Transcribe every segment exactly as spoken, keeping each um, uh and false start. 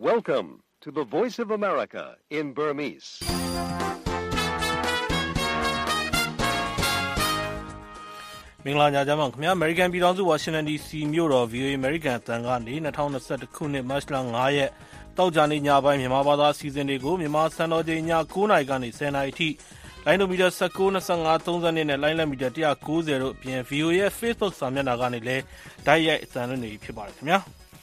Welcome to the Voice of America in Burmese. မင်္ဂလာညချမ်းပါခင်ဗျာ American ပြည်ထောင်စု Washington ဒီ စီ မြို့တော် ဗီ အို အေ American အသံကနေ၂၀၂၁ ခုနှစ် မတ်လ ၅ ရက်တောက်ကြနေ့ညပိုင်းမြန်မာဘာသာအစီအစဉ်တွေကိုမြန်မာစံတော်ချိန်ည၉ နာရီကနေ ၁၀ နာရီအထိလိုင်းဒိုမီတာ၁၉ ၂၅ ၃၂နဲ့လိုင်းလက်မီတာ၁၉၀တို့အပြင် ဗီ အို အေ ရဲ့ Facebook စာမျက်နှာကနေလည်းဓာတ်ရိုက်အသံလွှင့်နေဖြစ်ပါတယ်ခင်ဗျာ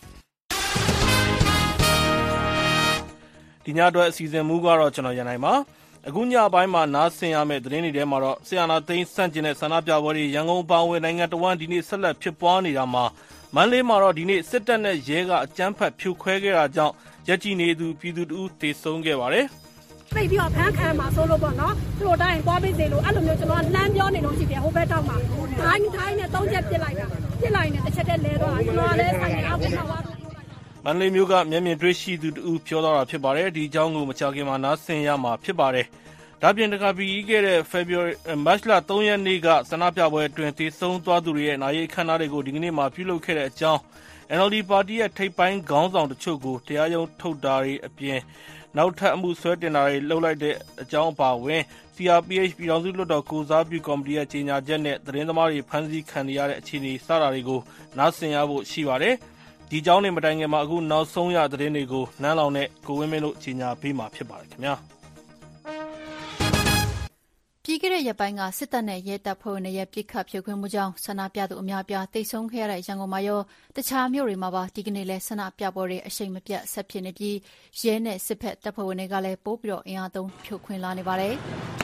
ဒီညအတွက်အစီအစဉ်မူကတော့ကျွန်တော်ရန်နိုင်ပါအခုညပိုင်းမှာနားဆင်ရမယ့်သတင်းတွေထဲမှာတော့ဆီယနာသိန်းစန့်ကျင်တဲ့ဆန္ဒပြပွဲတွေရန်ကုန်ပါဝင်နိုင်ငံတော်ဝန်ဒီနေ့ဆက်လက်ဖြစ်ပွားနေတာမှာမန္တလေးမှာတော့ဒီနေ့စစ်တပ်နဲ့ရဲကအကြမ်းဖက်ဖြိုခွဲခဲ့တာကြောင့်ရက်ကြီးနေသူပြည်သူတို့တေဆုံးခဲ့ပါတယ်သိပြီးတော့ဖမ်းခံမှာဆိုလို့ပေါ့နော်သူတို့တိုင်းသွားပြီးစေလို့အဲ့လိုမျိုးကျွန်တော်ကလမ်းပြောနေလို့ရှိတယ်ဟိုဘက်တောက်မှာဒိုင်းဒိုင်းနဲ့သုံးချက်ပြစ်လိုက်တာပြစ်လိုက်နေတစ်ချက်တည်းလဲတော့ကျွန်တော်လည်းဆိုင်အောက်မှာသွားမန္တလေးမြို့ကမျက်မြင်တွေ့ရှိသူတူပြောသွားတာဖြစ်ပါတယ်ဒီအကြောင်းကိုမချခင်မှာနားဆင်ရမှာဖြစ်ပါတယ်ဒါပြင်တခါပြီးခဲ့တဲ့ February မတ်လ၃ရက်နေ့ကဆန္ဒပြပွဲအတွင်းတေဆုံးသွားသူတွေရဲ့နာရီအခမ်းအနားတွေကိုဒီကနေ့မှပြုလုပ်ခဲ့တဲ့အကြောင်း အန် အယ် ဒီ ပါတီရဲ့ထိပ်ပိုင်းခေါင်းဆောင်တချို့ကိုတရားရုံးထုတ်တာတွေအပြင်နောက်ထပ်အမှုဆွဲတင်တာတွေလုပ်လိုက်တဲ့အကြောင်းအပါအဝင် စီ အာർ ပီ အိတ် ပြည်ထောင်စုလွှတ်တော်ကိုစားပြုကော်မတီရဲ့ကြေညာချက်နဲ့သတင်းသမားတွေဖမ်းဆီးခံရတဲ့အခြေအနေစတာတွေကိုနားဆင်ရဖို့ရှိပါတယ်ဒီအကြောင်းတွေမတိုင်ခင်မှာအခုနောက်ဆုံးရသတင်းတွေကိုနန်းလောင်နဲ့ကိုဝင်းမင်းတို့ကြေညာပေးမှာဖြစ်ပါတယ်ခင်ဗျာပြီးခဲ့တဲ့ရက်ပိုင်းကစစ်တပ်နဲ့ရဲတပ်ဖွဲ့ဝင်တွေရဲ့ပြစ်ခတ်ဖြိုခွင်းမှုကြောင့်ဆန္ဒပြသူအများအပြားတိတ်ဆုံးခဲ့ရတဲ့ရန်ကုန်မှာရောတခြားမြို့တွေမှာပါဒီကနေ့လဲဆန္ဒပြပွဲတွေအရှိန်မပြတ်ဆက်ဖြစ်နေပြီးရဲနဲ့စစ်ဖက်တပ်ဖွဲ့ဝင်တွေကလည်းပိုးပြီးတော့အင်အားသုံးဖြိုခွင်းလာနေပါတယ်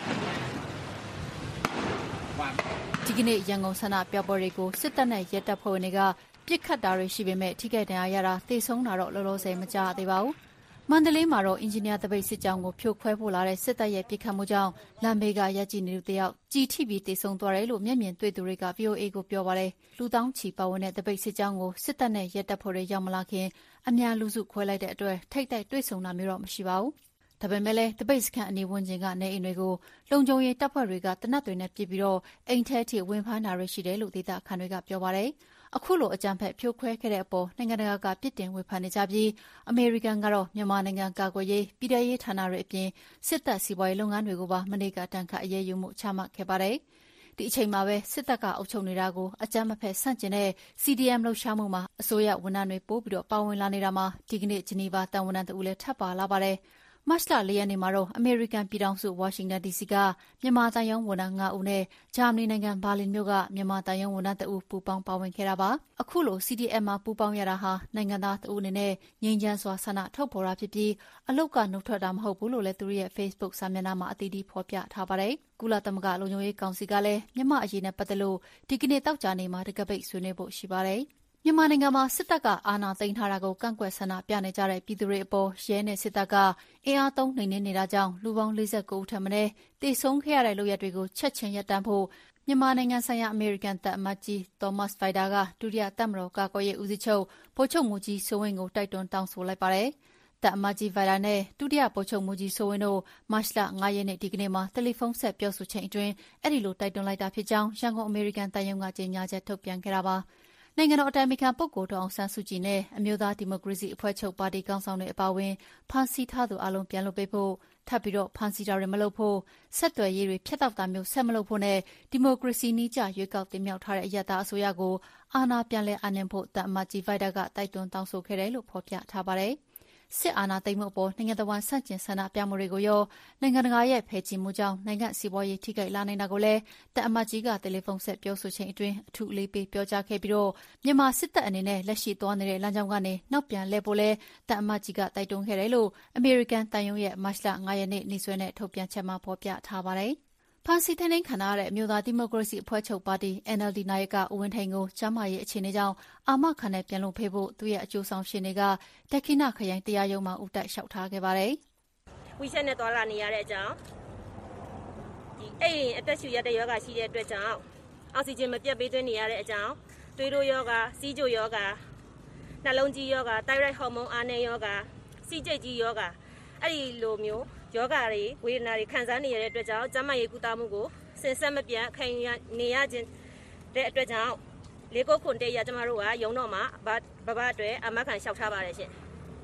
ဒီကနေ့ရန်ကုန်ဆန္ဒပြပွဲတွေကိုစစ်တပ်နဲ့ရဲတပ်ဖွဲ့ဝင်တွေကပြစ်ခတ်တာတွေရှိပေမဲ့ထိခိုက်ဒဏ်ရာရတာတိတ်ဆုံးတာတော့လောလောဆယ်မကြားသေးပါဘူးမန္တလေးမှာတော့အင်ဂျင်နီယာတပိတ်စစ်ကြောင်းကိုဖြိုခွဲဖို့လာတဲ့စစ်တပ်ရဲ့ပြစ်ခတ်မှုကြောင့်လမ်းဘေးကရက်ကြီးနေသူတယောက်ကြီးထိပြီးတေဆုံးသွားတယ်လို့မျက်မြင်တွေ့သူတွေက ဗီ အို အေ ကိုပြောပါတယ်လူတောင်းချီပါဝင်တဲ့တပိတ်စစ်ကြောင်းကိုစစ်တပ်နဲ့ရဲတပ်ဖွဲ့တွေရောက်မလာခင်အများလူစုခွဲလိုက်တဲ့အတွက်ထိတ်တိုက်တွေ့ဆုံတာမျိုးတော့မရှိပါဘူးဒါပေမဲ့လည်းတပိတ်စခန်းအနီးဝန်းကျင်ကနေအိမ်တွေကိုလုံခြုံရေးတပ်ဖွဲ့တွေကတနက်တွေနဲ့ပြစ်ပြီးတော့အိမ်ထဲထိဝင်ဖမ်းတာတွေရှိတယ်လို့ဒေသခံတွေကပြောပါတယ်အခုလိုအကြမ်းဖက်ဖြိုခွဲခဲ့တဲ့အပေါ်နိုင်ငံတကာကပြစ်တင်ဝေဖန်နေကြပြီးအမေရိကန်ကတော့မြန်မာနိုင်ငံကာကွယ်ရေးပြည်ထရေးဌာနတွေအပြင်စစ်တပ်စီးပွားရေးလုပ်ငန်းတွေကိုပါမနေ့ကတန်ခတ်အရေးယူမှုချမှတ်ခဲ့ပါတယ်ဒီအချိန်မှာပဲစစ်တပ်ကအုပ်ချုပ်နေတာကိုအကြမ်းမဖက်ဆန့်ကျင်တဲ့ စီ ဒီ အမ် လှုပ်ရှားမှုမှာအစိုးရဝန်ထမ်းတွေပို့ပြီးတော့ပါဝင်လာနေတာမှာဒီကနေ့ဂျနီဗာတန်ဝန်ထမ်းတို့လည်းထပ်ပါလာပါတယ်မတ်လ၄ရက်နေ့မှာတော့အမေရိကန်ပြည်ထောင်စုဝါရှင်တန်ဒီစီကမြန်မာတန်ယုံဝန်ထမ်း၅ဦးနဲ့ဂျာမနီနိုင်ငံဘာလင်မြို့ကမြန်မာတန်ယုံဝန်ထမ်းတအုပ်ပူးပေါင်းပါဝင်ခဲ့တာပါအခုလို စီ ဒီ အမ် မှာပူးပေါင်းရတာဟာနိုင်ငံသားတအုပ်အနေနဲ့ငြိမ်းချမ်းစွာဆန္ဒထုတ်ဖော်တာဖြစ်ပြီးအလုတ်ကနှုတ်ထွက်တာမဟုတ်ဘူးလို့လည်းသူရဲ့ Facebook စာမျက်နှာမှာအသီးသီးဖော်ပြထားပါတယ်ကုလသမဂ္ဂလုံခြုံရေးကောင်စီကလည်းမြန်မာအရေးနဲ့ပတ်သက်လို့ဒီကနေ့တောက်ကြနေမှာတကပိတ်ဆွေးနွေးဖို့ရှိပါတယ်မြန်မာနိုင်ငံမှာစစ်တပ်ကအာဏာသိမ်းထားတာကိုကန့်ကွက်ဆန္ဒပြနေကြတဲ့ပြည်သူတွေအပေါ်ရဲနဲ့စစ်တပ်ကအင်အားသုံးနှိမ်နင်းနေတာကြောင့်လူပေါင်း၄၉ဦးထက်မနည်းတေဆုံးခဲ့ရတဲ့လုပ်ရပ်တွေကိုချက်ချင်းရပ်တန့်ဖို့မြန်မာနိုင်ငံဆိုင်ရာအမေရိကန်တပ်အမတ်ကြီး Thomas Vajda ကဒုတိယတပ်မတော်ကာကွယ်ရေးဦးစီးချုပ်ဗိုလ်ချုပ်မှူးကြီးစိုးဝင်းကိုတိုက်တွန်းတောင်းဆိုလိုက်ပါတယ်။တပ်အမတ်ကြီး Vajda နဲ့ဒုတိယဗိုလ်ချုပ်မှူးကြီးစိုးဝင်းတို့မတ်လ၅ရက်နေ့ဒီကနေ့မှာတယ်လီဖုန်းဆက်ပြောဆိုချိန်အတွင်းအဲ့ဒီလိုတိုက်တွန်းလိုက်တာဖြစ်ကြောင်းရန်ကုန်အမေရိကန်တပ်ရုံးကကြေညာချက်ထုတ်ပြန်ခဲ့တာပါ။နိုင်ငံတော်အတိုင်ပင်ခံပုဂ္ဂိုလ်ဒေါ်အောင်ဆန်းစုကြည်နဲ့အမျိုးသားဒီမိုကရေစီအဖွဲ့ချုပ်ပါတီခေါင်းဆောင်တွေအပါအဝင်ဖမ်းဆီးထားသူအလုံးပြန်လွှတ်ပေးဖို့ထပ်ပြီးတော့ဖမ်းဆီးတာတွေမလုပ်ဖို့ဆက်သွယ်ရေးတွေဖျက်တောက်တာမျိုးဆက်မလုပ်ဖို့နဲ့ဒီမိုကရေစီနည်းကျရွေးကောက်တင်မြှောက်ထားတဲ့အရတာအစိုးရကိုအာဏာပြန်လည်အပ်နှံဖို့တပ်အမတ်ကြီးဗိုက်တာကတိုက်တွန်းတောင်းဆိုခဲ့တယ်လို့ဖော်ပြထားပါတယ်စစ်အာဏာသိမ်းမှုအပေါ်နိုင်ငံတော်ဝန်ဆန့်ကျင်ဆန္ဒပြမှုတွေကိုရောနိုင်ငံတကာရဲ့ဖယ်ချီမှုကြောင့်နိုင်ငံစီးပွားရေးထိခိုက်လာနိုင်တာကိုလည်းတပ်အမတ်ကြီးကတယ်လီဖုန်းဆက်ပြောဆိုချိန်အတွင်းအထူးအလေးပေးပြောကြားခဲ့ပြီးတော့မြန်မာစစ်တပ်အနေနဲ့လက်ရှိသွားနေတဲ့လမ်းကြောင်းကနေနောက်ပြန်လှည့်ဖို့လဲတပ်အမတ်ကြီးကတိုက်တွန်းခဲ့တယ်လို့အမေရိကန်တန်ယုံရဲ့မတ်လ၅ရက်နေ့နေ့စွဲနဲ့ထုတ်ပြန်ချက်မှာဖော်ပြထားပါတယ်ဖန်စီထင်းထင်းခံရတဲ့အမျိုးသားဒီမိုကရေစီအဖွဲ့ချုပ်ပါတီ အန် အယ် ဒီ နာယကဦးဝင်းထိန်ကိုကျမ်းမာရေးအခြေအနေကြောင့်အာမခံနဲ့ပြန်လွှတ်ပေးဖို့သူရဲ့အကျိုးဆောင်ရှင်တွေကဒက္ခိဏခရိုင်တရားရုံးမှာဦးတိုက်လျှောက်ထားခဲ့ပါတယ်။ဝီဆက်နဲ့သွားလာနေရတဲ့အကြောင်းဒီအဲ့ရင်အသက်ရှူရတဲ့ယောဂရှိတဲ့အတွက်ကြောင့်အောက်ဆီဂျင်မပြတ်ပေးသွင်းနေရတဲ့အကြောင်းသွေးတိုးယောဂစီးကျိုယောဂနှလုံးကြီးယောဂသိုင်းရိုက်ဟော်မုန်းအားနည်းယောဂစီးကျိတ်ကြီးယောဂအဲ့ဒီလိုမျိုးယောဂတွေဝေဒနာတွေခံစားနေရတဲ့အတွက်ကြောင့်ကျန်းမာရေးကုသမှုကိုစင်ဆက်မပြတ်ခံနေရခြင်းတဲ့အတွက်ကြောင့်လေးကိုခွန်တဲ့ရကျမတို့ကရုံတော့မှာဘဘအတွက်အမခံလျှောက်ထားပါတယ်ရှင်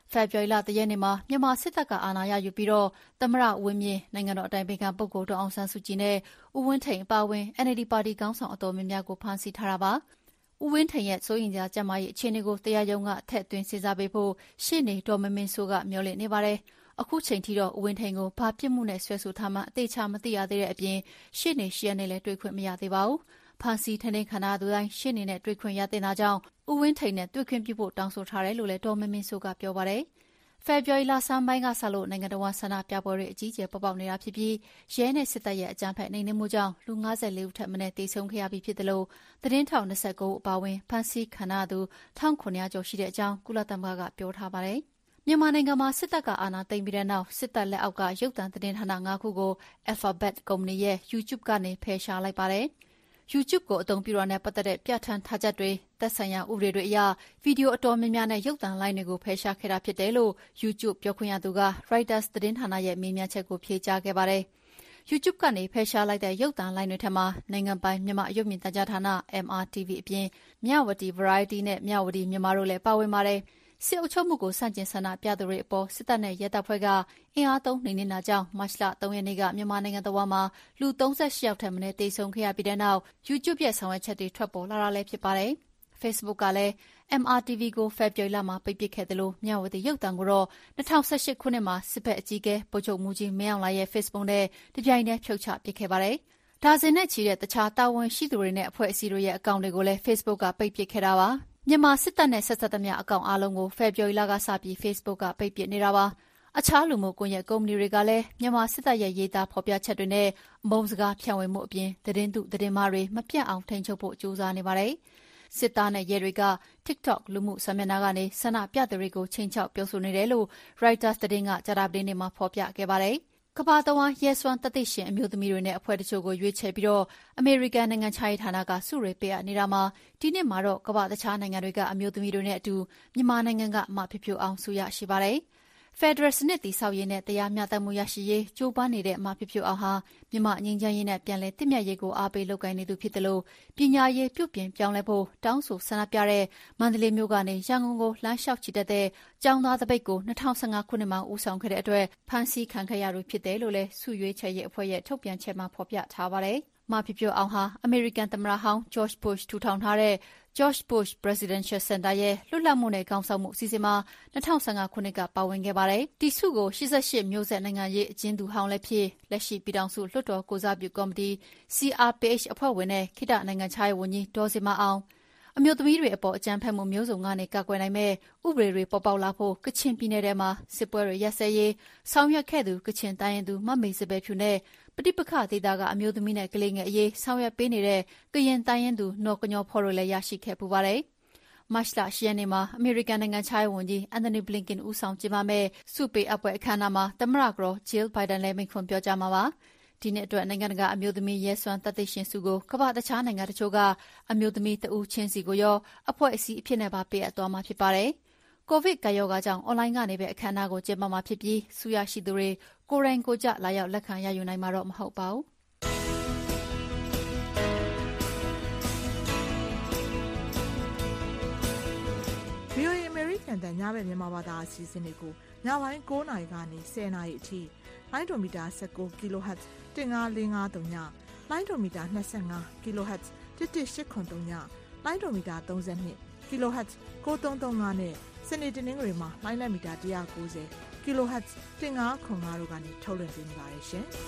ဖေဖော်ဝါရီလတရက်နေ့မှာမြန်မာစစ်တပ်ကအာဏာရယူပြီးတော့သမ္မတဝင်းမြင့်နိုင်ငံတော်အတိုင်ပင်ခံပုဂ္ဂိုလ်ဒေါ်အောင်ဆန်းစုကြည်နဲ့ဦးဝင်းထိန်အပါအဝင် အန်အယ်လ်ဒီ ပါတီခေါင်းဆောင်အတော်များများကိုဖမ်းဆီးထားတာပါ။ဦးဝင်းထိန်ရဲ့စိုးရိမ်စရာကျန်းမာရေးအခြေအနေကိုတရားရုံးကထည့်သွင်းစဉ်းစားပေးဖို့ရှေ့နေဒေါ်မင်းမင်းစိုးကမျှော်လင့်နေပါတယ်။အခုချိန်ထိတော့ဦးဝင်းထိန်ကိုဘာပြစ်မှုနဲ့ဆွဲဆိုထားမှအသေးချာမသိရသေးတဲ့အပြင်ရှေ့နေရှေ့နဲ့လည်းတွေ့ခွင့်မရသေးပါဘူး။ဖမ်းဆီးထိန်းသိမ်းခံရသူတိုင်းရှေ့နေနဲ့တွေ့ခွင့်ရတဲ့ကြောင့်ဦးဝင်းထိန်နဲ့တွေ့ခွင့်ပြုဖို့တောင်းဆိုထားတယ်လို့လည်းဒေါ်မင်းမင်းစိုးကပြောပါတယ်။ဖေဖော်ဝါရီလဆန်းပိုင်းကစလို့နိုင်ငံတော်ဆန္ဒပြပွဲတွေအကြီးအကျယ်ပေါ်ပေါက်နေတာဖြစ်ပြီးရဲနဲ့စစ်တပ်ရဲ့အကြမ်းဖက်နှိမ်နင်းမှုကြောင့်လူ၅၄ဦးထက်မနည်းသေဆုံးခဲ့ရပြီးဖြစ်တယ်လို့သတင်းထောက်၂၉ဦးအပါအဝင်ဖမ်းဆီးခံရသူ၁၇၀၀ကျော်ရှိတဲ့အကြောင်းကုလသမဂ္ဂကပြောထားပါတယ်။မြန်မာနိုင်ငံမှာစစ်တပ်ကအာဏာသိမ်းပြီးတဲ့နောက်စစ်တပ်လက်အောက်ကရုပ်သံသတင်းဌာန၅ခုကို Alphabet ကုမ္ပဏီရဲ့ YouTube ကနေဖယ်ရှားလိုက်ပါတယ်။ YouTube ကိုအသုံးပြုတာနဲ့ပတ်သက်တဲ့ပြဋ္ဌာန်းထားချက်တွေသက်ဆိုင်ရာဥပဒေတွေအရဗီဒီယိုအတော်များများနဲ့ရုပ်သံလိုင်းတွေကိုဖယ်ရှားခဲ့တာဖြစ်တယ်လို့ YouTube ပြောခွင့်ရသူက Reuters သတင်းဌာနရဲ့မေးမြန်းချက်ကိုဖြေကြားခဲ့ပါတယ်။ YouTube ကနေဖယ်ရှားလိုက်တဲ့ရုပ်သံလိုင်းတွေထဲမှာနိုင်ငံပိုင်မြန်မာရုပ်မြင်သံကြားဌာန M R T V အပြင်မြဝတီ Variety နဲ့မြဝတီမြန်မာတို့လည်းပါဝင်ပါတယ်။စစ်အုပ်ချုပ်မှုကိုဆန့်ကျင်ဆန္ဒပြသူတွေအပေါ်စစ်တပ်နဲ့ရဲတပ်ဖွဲ့ကအင်အားသုံးနှိမ်နင်းတာကြောင့်မတ်လ၃ရက်နေ့ကမြန်မာနိုင်ငံတဝန်းမှာလူ၃၈ယောက်ထက်မနည်းသေဆုံးခဲ့ရပြီးတဲ့နောက် YouTube ရဲ့ဆောင်ရွက်ချက်တွေထွက်ပေါ်လာတာလည်းဖြစ်ပါတယ်။ Facebook ကလည်း M R T V ကိုဖေဖော်ဝါရီလမှာပိတ်ပစ်ခဲ့တယ်လို့မြဝတီရုပ်သံကိုတော့၂၀၁၈ခုနှစ်မှာစစ်ဘက်အကြီးအကဲဗိုလ်ချုပ်မှူးကြီးမင်းအောင်လှိုင်ရဲ့ Facebook နဲ့တပြိုင်တည်းဖြုတ်ချပစ်ခဲ့ပါတယ်။ဒါဇင်နဲ့ချီတဲ့တခြားတာဝန်ရှိသူတွေနဲ့အဖွဲ့အစည်းတွေရဲ့အကောင့်တွေကိုလည်း Facebook ကပိတ်ပစ်ခဲ့တာပါ။မြန်မာစစ်တပ်နဲ့ဆက်စပ်သမျှအကောင့်အားလုံးကိုဖေဖော်ဝါရီလကစပြီး Facebook ကပိတ်ပစ်နေတာပါ။အခြားလူမှုကွန်ရက်ကုမ္ပဏီတွေကလည်းမြန်မာစစ်တပ်ရဲ့ရေးသားဖော်ပြချက်တွေနဲ့အမုန်းစကားဖြန့်ဝေမှုအပြင်သတင်းတုသတင်းမှားတွေမပြတ်အောင်ထိန်းချုပ်ဖို့ကြိုးစားနေပါတယ်။စစ်သားနဲ့ရဲတွေက TikTok လူမှုစာမျက်နှာကနေဆန္ဒပြသူတွေကိုချိန်ချောက်ပြောဆိုနေတယ်လို့ Reuters သတင်းကကြာသပတေးနေ့မှာဖော်ပြခဲ့ပါတယ်။ကမ္ဘာတဝန်းရဲစွမ်းတသိရှင်အမျိုးသမီးတွေနဲ့အဖွဲ့တချို့ကိုရွေးချယ်ပြီးတော့အမေရိကန်နိုင်ငံခြားရေးဌာနကစုတွေပေးအပ်နေတာမှာဒီနှစ်မှာတော့ကမ္ဘာတခြားနိုင်ငံတွေကအမျိုးသမီးတွေနဲ့အတူမြန်မာနိုင်ငံကမဖြစ်ဖြိုအောင်ဆုရရှိပါတယ်။ဖက်ဒရယ်စနစ်တည်ဆောက်ရေးနဲ့တရားမျှတမှုရရှိရေးကြိုးပမ်းနေတဲ့မဖြစ်ဖြိုအောင်ဟာမြန်မာငြိမ်းချမ်းရေးနဲ့ပြန်လည်တည်မြဲရေးကိုအားပေးလုပ်ကိုင်နေသူဖြစ်တယ်လို့ပညာရေးပြုပြင်ပြောင်းလဲဖို့တောင်းဆိုဆန္ဒပြတဲ့မန္တလေးမြို့ကနေရန်ကုန်ကိုလမ်းလျှောက်ချီတက်တဲ့ကျောင်းသားတပိတ်ကို၂၀၁၅ခုနှစ်မှာဦးဆောင်ခဲ့တဲ့အတွက်ဖမ်းဆီးခံခဲ့ရသူဖြစ်တယ်လို့လည်းစုရွေးချယ်ရေးအဖွဲ့ရဲ့ထုတ်ပြန်ချက်မှာဖော်ပြထားပါတယ်။မဖြစ်ဖြိုအောင်ဟာအမေရိကန်သမ္မတဟောင်း George Bush ထူထောင်ထားတဲ့ George Bush Presidential Center ရဲ့လွတ်လပ်မှုနဲ့ခေါင်းဆောင်မှုအစီအစဉ်မှာ၂၀၁၅ခုနှစ်ကပါဝင်ခဲ့ပါတယ်။ဒီဆုကို၈၈မျိုးဆက်နိုင်ငံရေးအကျဉ်းသူဟောင်းလည်းဖြစ်လက်ရှိပြည်ထောင်စုလွှတ်တော်ကိုစားပြုကော်မတီ C R P H အဖွဲ့ဝင်နဲ့ခေတ္တနိုင်ငံခြားရေးဝန်ကြီးဒေါ်ဇင်မာအောင်အမျိုးသမီးတွေအပေါ်အကြမ်းဖက်မှုမျိုးစုံကနေကာကွယ်နိုင်မဲ့ဥပဒေတွေပေါ်ပေါက်လာဖို့ကချင်ပြည်နယ်ထဲမှာစစ်ပွဲတွေရပ်စဲရေးဆောင်ရွက်ခဲ့သူကချင်တိုင်းရင်းသူမမေစပယ်ဖြူနဲ့ပဋိပက္ခဒေသကအမျိုးသမီးနဲ့ကလေးငယ်အရေးဆောင်ရွက်ပေးနေတဲ့ကရင်တိုင်းရင်းသူနော်ကညောဖော်တို့လည်းရရှိခဲ့ပူပါတယ်။မတ်လ၈ရက်နေ့မှာအမေရိကန်နိုင်ငံခြားရေးဝန်ကြီးအန်တိုနီဘလင်ကန်ဦးဆောင်ကျင်းပမဲ့စုပေအပွဲအခမ်းအနားမှာသမ္မတကတော်ဂျီလ်ဘိုင်ဒန်လည်းမိန့်ခွန်းပြောကြားမှာပါ။ဒီနှစ်အတွက်နိုင်ငံတကာအမျိုးသမီးရဲစွမ်းတသိရှင်စုကိုကမ္ဘာတခြားနိုင်ငံတချို့ကအမျိုးသမီးတဦးချင်းစီကိုရောအဖွဲ့အစည်းအဖြစ်နဲ့ပါပေးအပ်သွားမှာဖြစ်ပါတယ်။ကိုဗစ်ကပ်ရောဂါကြောင့်အွန်လိုင်းကနေပဲအခမ်းအနားကိုကျင်းပမှာဖြစ်ပြီးဆုရရှိသူတွေကိုယ်တိုင်ကိုယ်ကျလာရောက်လက်ခံရယူနိုင်မှာတော့မဟုတ်ပါဘူး။ဗီအိုအေ American တန်ညဘက်မြန်မာဘာသာအစီအစဉ်တွေကိုညပိုင်း၉နာရီကနေ၁၀နာရီအထိလိုင်းဒိုမီတာ၁၉ kHz ၁၅၄၅၃ညလိုင်းဒိုမီတာ၂၅ kHz ၁၁၈၇၃ညလိုင်းဒိုမီတာ၃၂ kHz ၉၃၃၅နဲ့စနေတနင်္ဂနွေမှာလိုင်းလက်မီတာ၁၉၀ kHz ၁၅၇၅တို့ကနေထုတ်လွှင့်ပေးနေပါတယ်ရှင်။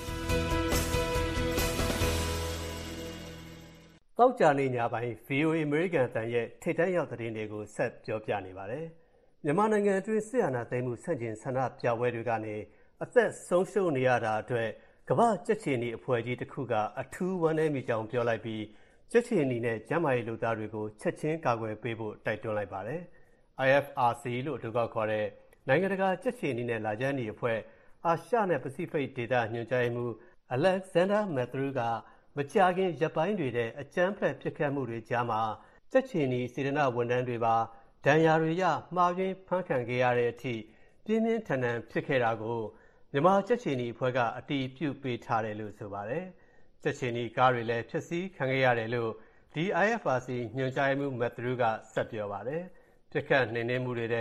တောက်ကြနေညပိုင်း ဗီအိုအေ American အသံရဲ့ထိပ်တန်းရောက်သတင်းတွေကိုဆက်ပြောပြနေပါတယ်။မြန်မာနိုင်ငံအတွင်းစစ်အာဏာသိမ်းမှုဆန့်ကျင်ဆန္ဒပြပွဲတွေကနေအသက်ဆုံးရှုံးနေရတာအတွက်ကမ္ဘာကြက်ချီနီအဖွဲ့ကြီးတစ်ခုကအထူးဝမ်းနည်းမိကြောင်းပြောလိုက်ပြီးကြက်ချီနီနဲ့ကျန်းမာရေးလူသားတွေကိုချက်ချင်းကာကွယ်ပေးဖို့တိုက်တွန်းလိုက်ပါတယ်။ I F R C လို့အတူကောက်ခေါ်တဲ့နိုင်ငံတကာကြက်ချီနီနဲ့လာကြန်းနီအဖွဲ့အာရှနဲ့ပစိဖိတ်ဒေသညွှန်ကြားရေးမှူး Alexander Matthew ကမကြာခင်ရပ်ပိုင်းတွေတဲ့အကြမ်းဖက်ဖြစ်ခတ်မှုတွေကြားမှာကြက်ချီနီစေတနာဝန်ထမ်းတွေပါဒဏ်ရာတွေရမှားယွင်းဖမ်းခံခဲ့ရတဲ့အထိပြင်းပြင်းထန်ထန်ဖြစ်ခဲ့တာကိုမြန်မာကြက်ချီနီအဖွဲ့ကအတည်ပြုပေးထားတယ်လို့ဆိုပါတယ်။ကြက်ချီနီကားတွေလည်းဖျက်ဆီးခံခဲ့ရတယ်လို့ဒီ I F R C ညွှန်ကြားရေးမှူး Matthew ကဆက်ပြောပါတယ်။ပြစ်ခတ်နှိမ်နင်းမှုတွေတဲ့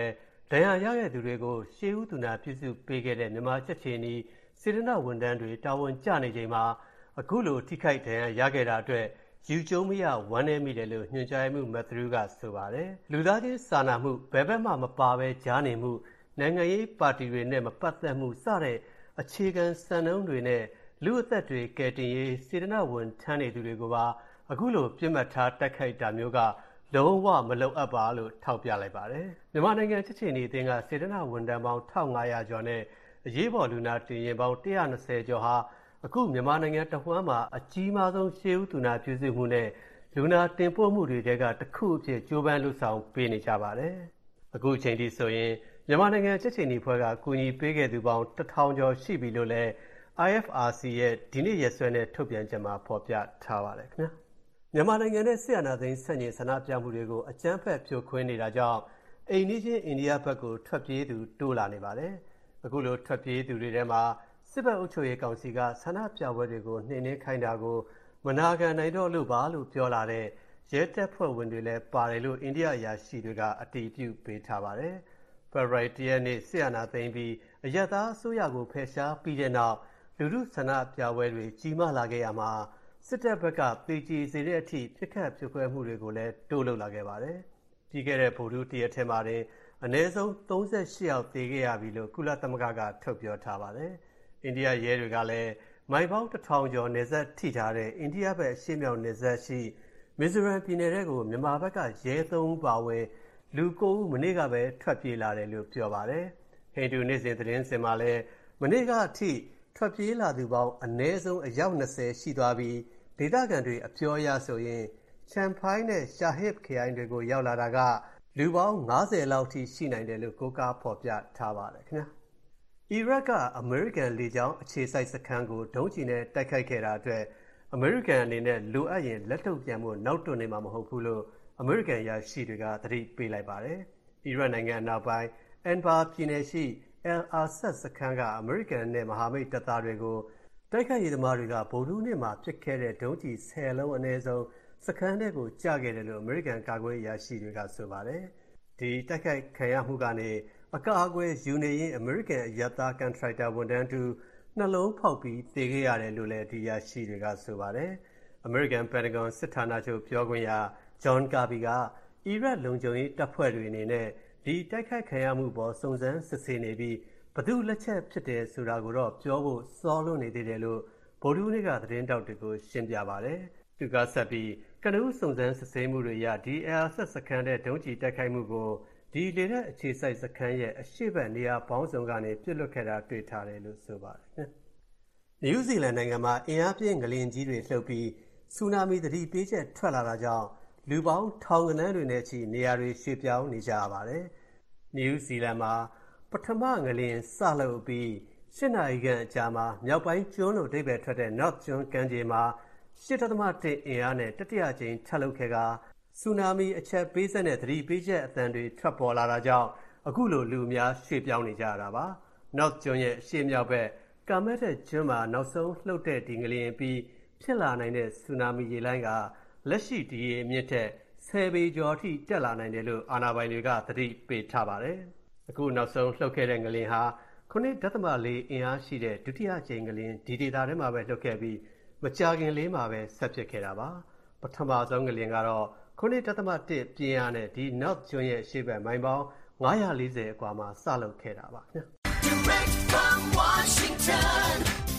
ဒဏ်ရာရခဲ့သူတွေကိုရှေးဦးသူနာပြုစုပေးခဲ့တဲ့မြန်မာချက်ချင်းဤစေတနာဝန်ထမ်းတွေတာဝန်ကျနေချိန်မှာအခုလိုထိခိုက်ဒဏ်ရာရခဲ့တာအတွက်ယူကျုံမရဝမ်းနည်းမိတယ်လို့ညွှန်ကြားမှုမက်သရူးကဆိုပါတယ်လူသားချင်းစာနာမှုဘယ်ဘက်မှမပါဘဲကြားနေမှုနိုင်ငံရေးပါတီတွေနဲ့မပတ်သက်မှုစတဲ့အခြေခံစံနှုန်းတွေနဲ့လူအသက်တွေကယ်တင်ရေးစေတနာဝန်ထမ်းနေသူတွေကိုပါအခုလိုပြစ်မှတ်ထားတိုက်ခိုက်တာမျိုးကလုံးဝမလုံအပ်ပါလို့ထောက်ပြလိုက်ပါတယ်မြန်မာနိုင်ငံချက်ချင်းဤအသင်းကစေတနာဝန်ထမ်းပေါင်းတစ်ငါးရာကျော်နဲ့အရေးပေါ်လူနာတင်ရင်ပေါင်းတစ်ရာ၂၀ကျော်ဟာအခုမြန်မာနိုင်ငံတဝှမ်းမှာအကြီးမားဆုံးရှေးဦးသူနာပြုစုမှုနဲ့လူနာတင်ပို့မှုတွေကတစ်ခုအဖြစ်ကြိုးပမ်းလှုပ်ဆောင်ပေးနေကြပါတယ်အခုအချိန်ထိဆိုရင်မြန်မာနိုင်ငံချက်ချင်းဤဖွဲ့ကကူညီပေးခဲ့သူပေါင်းတစ်ထောင်ကျော်ရှိပြီလို့လည်း I F R C ရဲ့ဒီနေ့ရက်စွဲနဲ့ထုတ်ပြန်ချက်မှာဖော်ပြထားပါတယ်ခင်ဗျာမြန်မာနိုင်ငံနဲ့ဆီယနာသိန်းဆန့်ကျင်ဆန္ဒပြမှုတွေကိုအကြမ်းဖက်ဖြိုခွင်းနေတာကြောင့်အိမ်နီးချင်းအိန္ဒိယဘက်ကိုထွက်ပြေးသူတိုးလာနေပါတယ်အခုလိုထွက်ပြေးသူတွေထဲမှာစစ်ဘက်အုပ်ချုပ်ရေးကောင်စီကဆန္ဒပြပွဲတွေကိုနှိမ်နင်းခိုင်းတာကိုမနာခံနိုင်တော့လို့ပါလို့ပြောလာတဲ့ရဲတပ်ဖွဲ့ဝင်တွေလည်းပါတယ်လို့အိန္ဒိယအရာရှိတွေကအတည်ပြုပေးထားပါတယ်။ February တစ်ရက်နေ့ဆီယနာသိန်းပြီးအရက်သားအစိုးရကိုဖယ်ရှားပြီးတဲ့နောက်လူထုဆန္ဒပြပွဲတွေကြီးမားလာခဲ့ရမှာစစ်တပ်ဘက်ကပေကြီးစေတဲ့အထိပြစ်ခတ်ဖြိုခွဲမှုတွေကိုလည်းတိုးလုပ်လာခဲ့ပါတယ်။ပြီးခဲ့တဲ့ဗိုလ်ထုတရက်ထဲမှာတင်အနည်းဆုံးသုံးဆယ့်ရှစ်ယောက်သေခဲ့ရပြီလို့ကုလသမဂ္ဂကထုတ်ပြောထားပါတယ်။အိန္ဒိယရဲတွေကလည်းမိုင်ပေါင်းတစ်ထောင်ကျော်နေဆက်ထိထားတဲ့အိန္ဒိယဘက်အရှေ့မြောက်နေဆက်ရှိမီဇိုရမ်ပြည်နယ်ကိုမြန်မာဘက်ကရဲသုံးပါဝင်လူကိုဦးမနေ့ကပဲထွက်ပြေးလာတယ်လို့ပြောပါတယ်။ဟိန္ဒူနေ့စဉ်သတင်းစင်မှာလည်းမနေ့ကအထိထွက်ပြေးလာသူပေါင်းအနည်းဆုံးအယောက်၂၀ရှိသွားပြီးဒေသခံတွေအပြောအရဆိုရင်ချမ်ဖိုင်းနဲ့ရှာဟစ်ခရိုင်တွေကိုရောက်လာတာကလူပေါင်း၅၀လောက်ထိရှိနိုင်တယ်လို့ကိုးကားဖော်ပြထားပါတယ်ခင်ဗျာ။အီရတ်ကအမေရိကန်လေကြောင်းအခြေစိုက်စခန်းကိုဒုံးကျည်နဲ့တိုက်ခိုက်ခဲ့တာအတွက်အမေရိကန်အနေနဲ့လိုအပ်ရင်လက်ထုတ်ပြန်ဖို့နောက်တွန့်နေမှာမဟုတ်ဘူးလို့အမေရိကန်ရရှိတွေကသတိပေးလိုက်ပါတယ်။အီရတ်နိုင်ငံအနောက်ပိုင်းအန်ဘာပြည်နယ်ရှိအယ်အာဆတ်စခန်းကအမေရိကန်နဲ့မဟာမိတ်တပ်သားတွေကိုတိုက်ခိုက်ရေးသမားတွေကဗုဒ္ဓဟူးနေ့မှာပစ်ခဲ့တဲ့ဒုံးကျည်ဆယ်လုံးအနည်းဆုံးစခန်းထဲကိုကျခဲ့တယ်လို့အမေရိကန်ကာကွယ်ရေးရရှိတွေကဆိုပါတယ်။ဒီတိုက်ခိုက်ခံရမှုကနေအကာအကွယ်ယူနေရင်အမေရိကန်အရပ်သားကန်ထရိုက်တာဝန်ထမ်းတူနှလုံးဖောက်ပြီးသေခဲ့ရတယ်လို့လည်းဒီရရှိတွေကဆိုပါတယ်။အမေရိကန်ပန်တဂွန်စစ်ဌာနချုပ်ပြောခွင့်ရဂျွန်ကာဘီကအီရတ်လုံခြုံရေးတပ်ဖွဲ့တွေအနေနဲ့ဒီတိုက်ခိုက်ခံရမှုပေါ်စုံစမ်းစစ်ဆေးနေပြီးဘယ်သူလက်ချက်ဖြစ်တယ်ဆိုတာကိုတော့ပြောဖို့စောလွန်းနေသေးတယ်လို့ဗိုလ်မှူးနေ့ကသတင်းတောက်တွေကိုရှင်းပြပါတယ်။သူကဆက်ပြီးကနဦးစုံစမ်းစစ်ဆေးမှုတွေအရဒီအယ်ဆက်စခန်းတဲ့ဒုံးကျည်တိုက်ခိုက်မှုကိုဒီလေတဲ့အခြေစိုက်စခန်းရဲ့အရှိတ်နေရာပေါင်းစုံကနေပြစ်လွတ်ခဲ့တာတွေ့ထားတယ်လို့ဆိုပါတယ်။နယူးဇီလန်နိုင်ငံမှာအင်အားပြင်းငလျင်ကြီးတွေလှုပ်ပြီးဆူနာမီသတိပေးချက်ထွက်လာတာကြောင့်လူပေါင်းထောင်ကနန်းတွေနဲ့ချီနေရာတွေရွှေ့ပြောင်းနေကြရပါတယ်။နယူးဇီလန်မှာပထမငလျင်စလှုပ်ပြီးရှစ်နာရီခန့်အကြာမှာမြောက်ပိုင်းကျွန်းလို့အဓိပ္ပာယ်ထွက်တဲ့ North ကျွန်းကမ်းခြေမှာရှစ်ဒသမ တစ်အင်အားနဲ့တတိယကြိမ်ထပ်လှုပ်ခဲ့ကဆူနာမီအချက်ပေးဆက်တဲ့သတိပေးချက်အသံတွေထွက်ပေါ်လာတာကြောင့်အခုလိုလူအများရွှေ့ပြောင်းနေကြရတာပါ။ North ကျွန်းရဲ့အရှေ့မြောက်ဘက်ကာမက်တဲ့ကျွန်းမှာနောက်ဆုံးလှုပ်တဲ့ဒီငလျင်ပြီးဖြစ်လာနိုင်တဲ့ဆူနာမီရေလိုင်းကလက်ရှိဒီရေအမြင့်ထက်ဆယ်ပေကျော်ထိတက်လာနိုင်တယ်လို့အာဏာပိုင်တွေကသတိပေးထားပါတယ်။အခုနောက်ဆုံးလှုပ်ခဲ့တဲ့ငလျင်ဟာခုနှစ်ဒသမလေးအင်အားရှိတဲ့ဒုတိယကြိမ်ငလျင်ဒီဒေသထဲမှာပဲလှုပ်ခဲ့ပြီးမကြာခင်လေးမှာပဲဆက်ဖြစ်ခဲ့တာပါပထမဆုံးငလျင်ကတော့ခုနှစ်ဒသမတစ်ပြင်းအားနဲ့ဒီ North ကျွန်းရဲ့ရှေ့ဘက်မိုင်ပေါင်း၅၄၀အကွာမှာစလုပ်ခဲ့တာပါခင်ဗျ Direct from Washington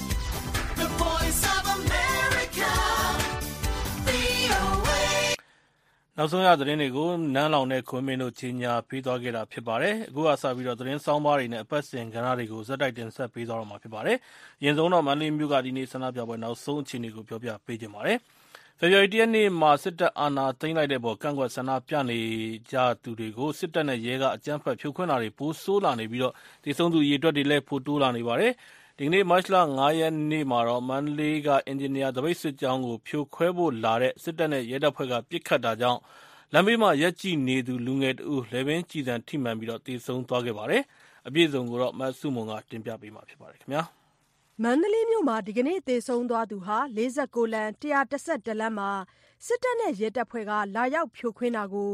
The Voice of America V O A နောက်ဆုံးရသတင်းတွေကိုနန်းလောင်နဲ့ခွန်မင်းတို့ကြီးညာပေးသွားခဲ့တာဖြစ်ပါတယ်။အခုကစပြီးတော့သတင်းဆောင်းပါးတွေနဲ့အပတ်စဉ်ကဏ္ဍတွေကိုဇက်တိုက်တင်ဆက်ပေးသွားတော့မှာဖြစ်ပါတယ်။အရင်ဆုံးတော့မန္တလေးမြို့ကဒီနေ့ဆန္ဒပြပွဲနောက်ဆုံးအခြေအနေကိုပြောပြပေးခြင်းပါတယ်။ဖေဖော်ဝါရီလတစ်ရက်နေ့မှာစစ်တပ်အာဏာသိမ်းလိုက်တဲ့ပေါ်ကန့်ကွက်ဆန္ဒပြနေကြသူတွေကိုစစ်တပ်နဲ့ရဲကအကြမ်းဖက်ဖြိုခွင်းတာတွေပိုဆိုးလာနေပြီးတော့တည်ဆုံသူအရေအတွက်တွေလည်းပိုတိုးလာနေပါတယ်။ဒီကနေ့မတ်လ၅ရက်နေ့မှာတော့မန္တလေးကအင်ဂျင်နီယာသပိတ်စစ်ကြောင်းကိုဖြိုခွဲဖို့လာတဲ့စစ်တပ်နဲ့ရဲတပ်ဖွဲ့ကပစ်ခတ်တာကြောင့်လမ်းဘေးမှာရက်ကြည့်နေသူလူငယ်တဦးလဲပင်ကြည်စံထိမှန်ပြီးတော့တည်ဆုံသွားခဲ့ပါတယ်။အပြည့်အစုံကိုတော့မဆုမွန်ကတင်ပြပေးမှာဖြစ်ပါတယ်ခင်ဗျာ။မန္တလေးမြို့မှာဒီကနေ့သေဆုံးသွားသူဟာလေးဆယ့်ကိုလမ်း၁၁၁လမ်းမှာစစ်တပ်နဲ့ရဲတပ်ဖွဲ့ကလာရောက်ဖြိုခွင်းတာကို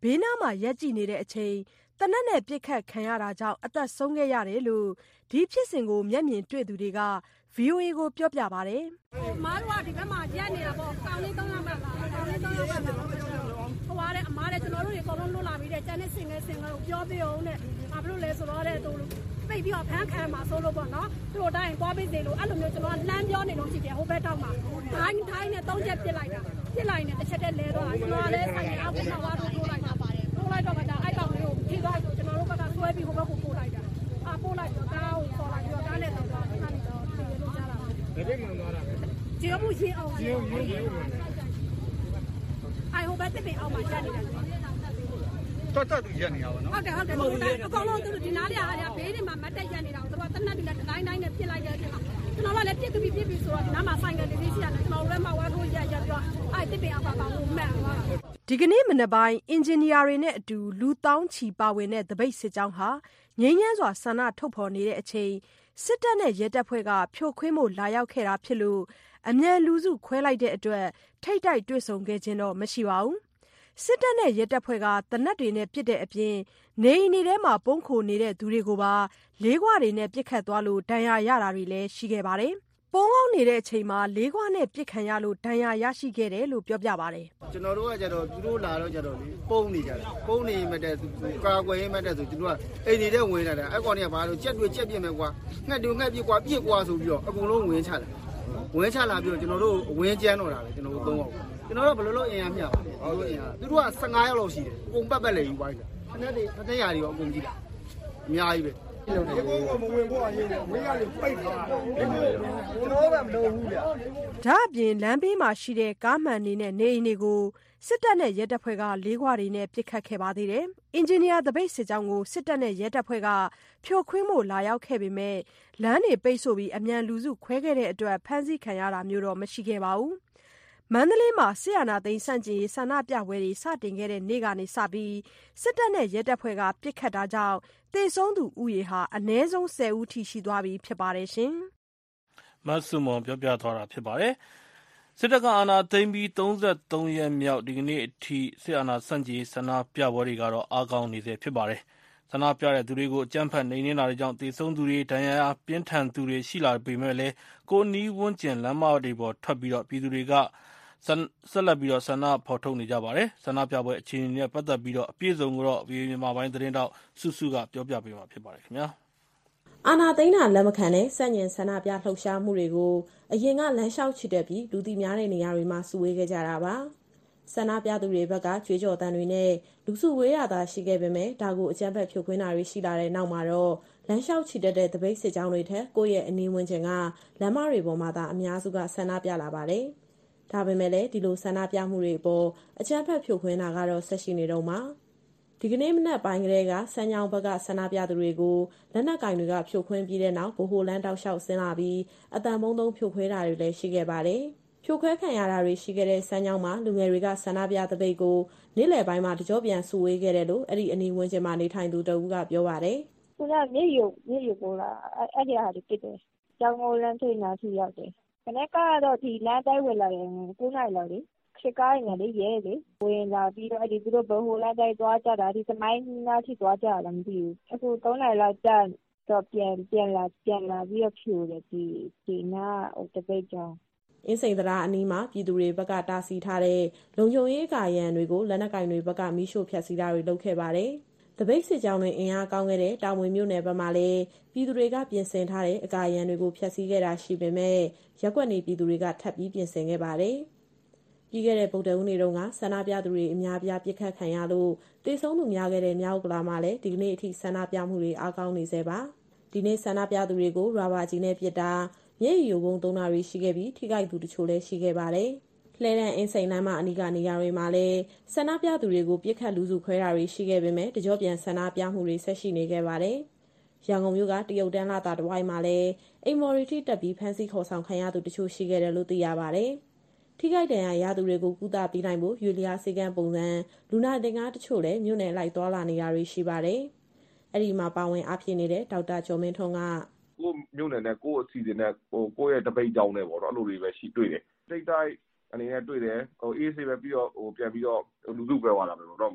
ဘေးနားမှာရပ်ကြည့်နေတဲ့အချိန်သေနတ်နဲ့ပစ်ခတ်ခံရတာကြောင့်အသက်ဆုံးခဲ့ရတယ်လို့ဒီဖြစ်စဉ်ကိုမျက်မြင်တွေ့သူတွေက ဗွီအိုအေ ကိုပြောပြပါတယ်။မားတို့ကဒီဘက်မှာရက်နေတာပေါ့။ကောင်းလေးသုံးယောက်ပဲပါ။ကောင်းလေးသုံးယောက်ပဲပါ။ဟိုကလည်းအမားလည်းကျွန်တော်တို့တွေအကုန်လုံးလွတ်လာပြီးတဲ့ကျန်တဲ့စင်ငယ်စင်ငယ်ကိုပြောပြအောင်နဲ့ဘာဖြစ်လို့လဲဆိုတော့တဲ့သူပိတ်ပြီးတော့ဖမ်းခံမှာဆိုလို့ပေါ့နော်။သူတို့တိုင်းသွားပြီးသေးလို့အဲ့လိုမျိုးကျွန်တော်လမ်းပြောနေလို့ရှိတယ်ဟိုဘက်တောက်မှာ။တိုင်းတိုင်းနဲ့သုံးချက်ပြစ်လိုက်တာ။ပြစ်လိုက်နေတစ်ချက်တည်းလဲတော့ကျွန်တော်လည်းဆိုင်အောက်ကနေဝါတို့ထိုးလိုက်တာပါတယ်။ထိုးလိုက်တော့ကဒါအဲ့ကောင်လေးကိုထိသွားကျွန်တော်တို့ဘက်ကဆွဲပြီးဟိုဘက်ကိုပို့လိုက်တာ။အာပို့လိုက်တော့ကားကိုခေါ်လိုက်ပြီးတော့ကားနဲ့တော့ကားနဲ့တော့ပြေးလို့ကြားလာတယ်။ဘယ်လိုမှမသွားတာ။ကျေဘူးရင်အောင်ကျေဘူးရင်အောင်အိုင်ဟိုဘက်တစ်ပင်အောင်မှာရက်နေတာတော်တော်သူရက်နေတာပါနော်ဟုတ်တယ်ဟုတ်တယ်ဟုတ်တယ်အကောင်လုံးသူတို့ဒီနားလေးအားရဘေးတွေမှာမတ်တက်ရက်နေတာသူတို့ကတနတ်တွေနဲ့တိုင်းတိုင်းနဲ့ပြစ်လိုက်တဲ့အချိန်မှာကျွန်တော်ကလည်းပြစ်ပြီးပြစ်ပြီးဆိုတော့ဒီနားမှာဆိုင်ကလေးလေးရှိရတယ်ကျွန်တော်လည်းမဝါထိုးရက်ရက်ပြီးတော့အဲ့တစ်ပင်အောင်ပါကောင်ကိုမှန်သွားတာဒီကနေ့မနက်ပိုင်းအင်ဂျင်နီယာတွေနဲ့အတူလူတောင်းချီပါဝင်တဲ့တပိတ်စစ်ကြောင်းဟာငြိမ်းချမ်းစွာဆန္ဒထုတ်ဖော်နေတဲ့အချိန်စစ်တပ်နဲ့ရဲတပ်ဖွဲ့ကဖြိုခွင်းမှုလာရောက်ခဲ့တာဖြစ်လို့အမြန်လူစုခွဲလိုက်တဲ့အတွက်ထိတ်တိုက်တွေ့ဆုံခဲ့ခြင်းတော့မရှိပါဘူးစစ်တပ်နဲ့ရဲတပ်ဖွဲ့ကတနက်တွေနဲ့ပစ်တဲ့အပြင်နေအိမ်တွေထဲမှာပုန်းခိုနေတဲ့သူတွေကိုပါလေးခွတွေနဲ့ပစ်ခတ်သွားလို့ဒဏ်ရာရတာတွေလည်းရှိခဲ့ပါတယ်ပုန်းအောင်နေတဲ့အချိန်မှာလေးခွနဲ့ပစ်ခံရလို့ဒဏ်ရာရရှိခဲ့တယ်လို့ပြောပြပါတယ်ကျွန်တော်တို့ကကြတော့သူတို့လာတော့ကြတော့လေပုံနေကြတယ်ပုံနေမှတဲ့ကာကွယ်ရေးမှတဲ့ဆိုသူတို့ကအိမ်နေတဲ့ဝင်လာတာအဲ့ကောင်တွေကဘာလို့ကြက်တွေကြက်ပြစ်မယ်ကွာငှက်တွေငှက်ပြစ်ကွာပြစ်ကွာဆိုပြီးတော့အကုန်လုံးဝင်ချလာဝင်ချလာပြီးတော့ကျွန်တော်တို့ဝင်းကျန်းတော့တာပဲကျွန်တော်တို့သုံးအောင်ကျွန်တော်တို့ဘယ်လိုလုပ်အင်အားမျှပါလဲသူတို့အင်အားသူတို့ကဆယ့်ငါးယောက်လောက်ရှိတယ်အကုန်ပတ်ပတ်လေယူပါလိုက်တာခဏတည်းခဏရာတွေရောအကုန်ကြည့်တာအများကြီးပဲဒီကောင်ကမဝင်ဖို့အရင်ဝင်းရလေးပိတ်သွားတယ်ကျွန်တော်ကမလုပ်ဘူးဗျဒါအပြင်လမ်းဘေးမှာရှိတဲ့ကားမှန်နေနဲ့နေအိမ်တွေကိုစစ်တပ်နဲ့ရဲတပ်ဖွဲ့ကလေးခွတွေနဲ့ပစ်ခတ်ခဲ့ပါသေးတယ်။အင်ဂျင်နီယာတပိတ်စစ်ကြောင်းကိုစစ်တပ်နဲ့ရဲတပ်ဖွဲ့ကဖြိုခွင်းမှုလာရောက်ခဲ့ပေမဲ့လမ်းတွေပိတ်ဆို့ပြီးအမြန်လူစုခွဲခဲ့တဲ့အတွက်ဖမ်းဆီးခံရတာမျိုးတော့မရှိခဲ့ပါဘူး။မန္တလေးမှာဆီယနာသိန်းစန့်ကျင်ရေးဆန္ဒပြပွဲတွေစတင်ခဲ့တဲ့နေ့ကနေစပြီးစစ်တပ်နဲ့ရဲတပ်ဖွဲ့ကပစ်ခတ်တာကြောင့်သေဆုံးသူဦးရေဟာအနည်းဆုံးဆယ်ဦးထိရှိသွားပြီဖြစ်ပါတယ်ရှင်။မဆုမွန်ပြောပြသွားတာဖြစ်ပါတယ်။စစ်တပ်ကအာဏာသိမ်းပြီးသုံးဆယ့်သုံးရက်မြောက်ဒီကနေ့အထိစစ်အာဏာဆန့်ကျင်ရေးဆန္ဒပြပွဲတွေကတော့အားကောင်းနေဆဲဖြစ်ပါတယ်။ဆန္ဒပြတဲ့သူတွေကိုအကြမ်းဖက်နှိမ်နင်းတာတွေကြောင့်သေဆုံးသူတွေဒဏ်ရာပြင်းထန်သူတွေရှိလာပေမဲ့လည်းကိုယ်နီးဝန်းကျင်လမ်းမတွေပေါ်ထွက်ပြီးတော့ပြည်သူတွေကဆက်လက်ပြီးတော့ဆန္ဒဖော်ထုတ်နေကြပါတယ်။ဆန္ဒပြပွဲအခြေအနေနဲ့ပတ်သက်ပြီးတော့အပြည့်အစုံကိုတော့ ဗွီအိုအေ မြန်မာပိုင်းသတင်းတောက်စုစုကပြောပြပေးမှာဖြစ်ပါတယ်ခင်ဗျာ။အာဏာသိမ်းတာလက်မခံတဲ့စန့်ကျင်ဆန္ဒပြလှုပ်ရှားမှုတွေကိုအရင်ကလမ်းလျှောက်ချီတက်ပြီးလူသိများတဲ့နေရာတွေမှာစုဝေးခဲ့ကြတာပါ။ဆန္ဒပြသူတွေဘက်ကကြွေးကြော်သံတွေနဲ့လူစုဝေးရတာရှိခဲ့ပေမဲ့ဒါကိုအကြမ်းဖက်ဖြိုခွင်းတာတွေရှိလာတဲ့နောက်မှာတော့လမ်းလျှောက်ချီတက်တဲ့တပိတ်စစ်ကြောင်းတွေထက်ကိုယ့်ရဲ့အနီးဝန်းကျင်ကလမ်းမတွေပေါ်မှာသာအများစုကဆန္ဒပြလာပါတယ်။ဒါပေမဲ့လည်းဒီလိုဆန္ဒပြမှုတွေအပေါ်အကြမ်းဖက်ဖြိုခွင်းတာကတော့ဆက်ရှိနေတော့မှာဒီကနေ့မနက်ပိုင်းကလေးကစမ်းချောင်းဘက်ကဆန္ဒပြသူတွေကိုလက်နက်ကင်တွေကဖြိုခွင်းပြီးတဲ့နောက်ဗဟိုလမ်းတောက်လျှောက်ဆင်းလာပြီးအတန်မုံသုံးဖြိုခွဲတာတွေလည်းရှိခဲ့ပါတယ်။ဖြိုခွဲခံရတာတွေရှိခဲ့တဲ့စမ်းချောင်းမှာလူငယ်တွေကဆန္ဒပြတပိတ်ကိုနေ့လယ်ပိုင်းမှာတကြောပြန်စုဝေးခဲ့တယ်လို့အဲ့ဒီအနီးဝန်းကျင်မှာနေထိုင်သူတဦးကပြောပါတယ်။ခုနကမြေရုပ်မြေရုပ်ပေါ်လာအဲ့ဒီဟာတွေဖြစ်တယ်။ကျောင်းကိုလမ်းထိပ်နာထိရောက်တယ်။ခဏကတော့ဒီလမ်းတိုင်းဝင်လာတယ်ကိုးနိုင်လောက်လေခက်ကားနေလေရဲလေဝင်လာပြီးတော့အဲ့ဒီသူတို့ဘဟိုလမ်းတိုင်းသွားကြတာဒီသမိုင်းနာထိသွားကြတာမသိဘူးအခုသုံးနိုင်လောက်ကြာတော့ပြန်ပြန်လာပြန်လာပြီးတော့ဖြူတယ်ဒီဒီနာဟိုတပိတ်ကြောင်းအင်းစိန်သရာအနီးမှာပြည်သူတွေဘက်ကတားဆီးထားတဲ့လုံခြုံရေးကာရန်တွေကိုလက်နက်ကင်တွေဘက်ကမီးရှို့ဖျက်ဆီးတာတွေလုပ်ခဲ့ပါတယ်။တပိတ်စစ်ကြောင်းတွေအင်အားကောင်းခဲ့တဲ့တာမွေမြို့နယ်ဘက်မှာလည်းပြည်သူတွေကပြင်ဆင်ထားတဲ့အကာရန်တွေကိုဖျက်ဆီးခဲ့တာရှိပေမဲ့ရက်ွက်နေပြည်သူတွေကထပ်ပြီးပြင်ဆင်ခဲ့ပါတယ်။ပြီးခဲ့တဲ့ဗုဒ္ဓဟူးနေ့တုန်းကဆန္ဒပြသူတွေအများပြားပစ်ခတ်ခံရလို့တေဆုံးသူများခဲ့တဲ့မြောက်ကလာမှာလည်းဒီကနေ့အထိဆန္ဒပြမှုတွေအားကောင်းနေသေးပါ။ဒီနေ့ဆန္ဒပြသူတွေကိုရာဘာကြီးနဲ့ပစ်တာမျက်ရည်ယိုဗုံးသုံးတာတွေရှိခဲ့ပြီးထိခိုက်သူတချို့လည်းရှိခဲ့ပါတယ်။လှဲတန်းအင်းစိန်လမ်းမအနီးကနေရာတွေမှာလည်းဆန္ဒပြသူတွေကိုပြစ်ခတ်လူစုခွဲတာတွေရှိခဲ့ပေမဲ့တကြောပြန်ဆန္ဒပြမှုတွေဆက်ရှိနေခဲ့ပါတယ်။ရန်ကုန်မြို့ကတရုတ်တန်းလာတာတဝိုင်းမှာလည်းအိမ်မော်ရီတီတက်ပြီးဖမ်းဆီးခေါ်ဆောင်ခံရသူတချို့ရှိခဲ့တယ်လို့သိရပါတယ်။ထိခိုက်ဒဏ်ရာရသူတွေကိုကုသပေးနိုင်ဖို့ရွေလျားစေကန်းပုံစံလူနာတင်ကားတချို့လည်းမြို့နယ်လိုက်သွားလာနေတာတွေရှိပါတယ်။အဲ့ဒီမှာပါဝင်အားဖြည့်နေတဲ့ဒေါက်တာကျော်မင်းထွန်းကကိုမြို့နယ်နဲ့ကိုအစီအစဉ်နဲ့ဟိုကိုရဲ့တပိတ်ကြောင်းနဲ့ပေါ့နော်အဲ့လိုတွေပဲရှိတွေ့တယ်တိတ်တိုက်အနေနဲ့တွေ့တယ်ဟိုအေးဆေးပဲပြီးတော့ဟိုပြန်ပြီးတော့လူစုပဲသွားတာပဲပေါ့တော့မှာဟ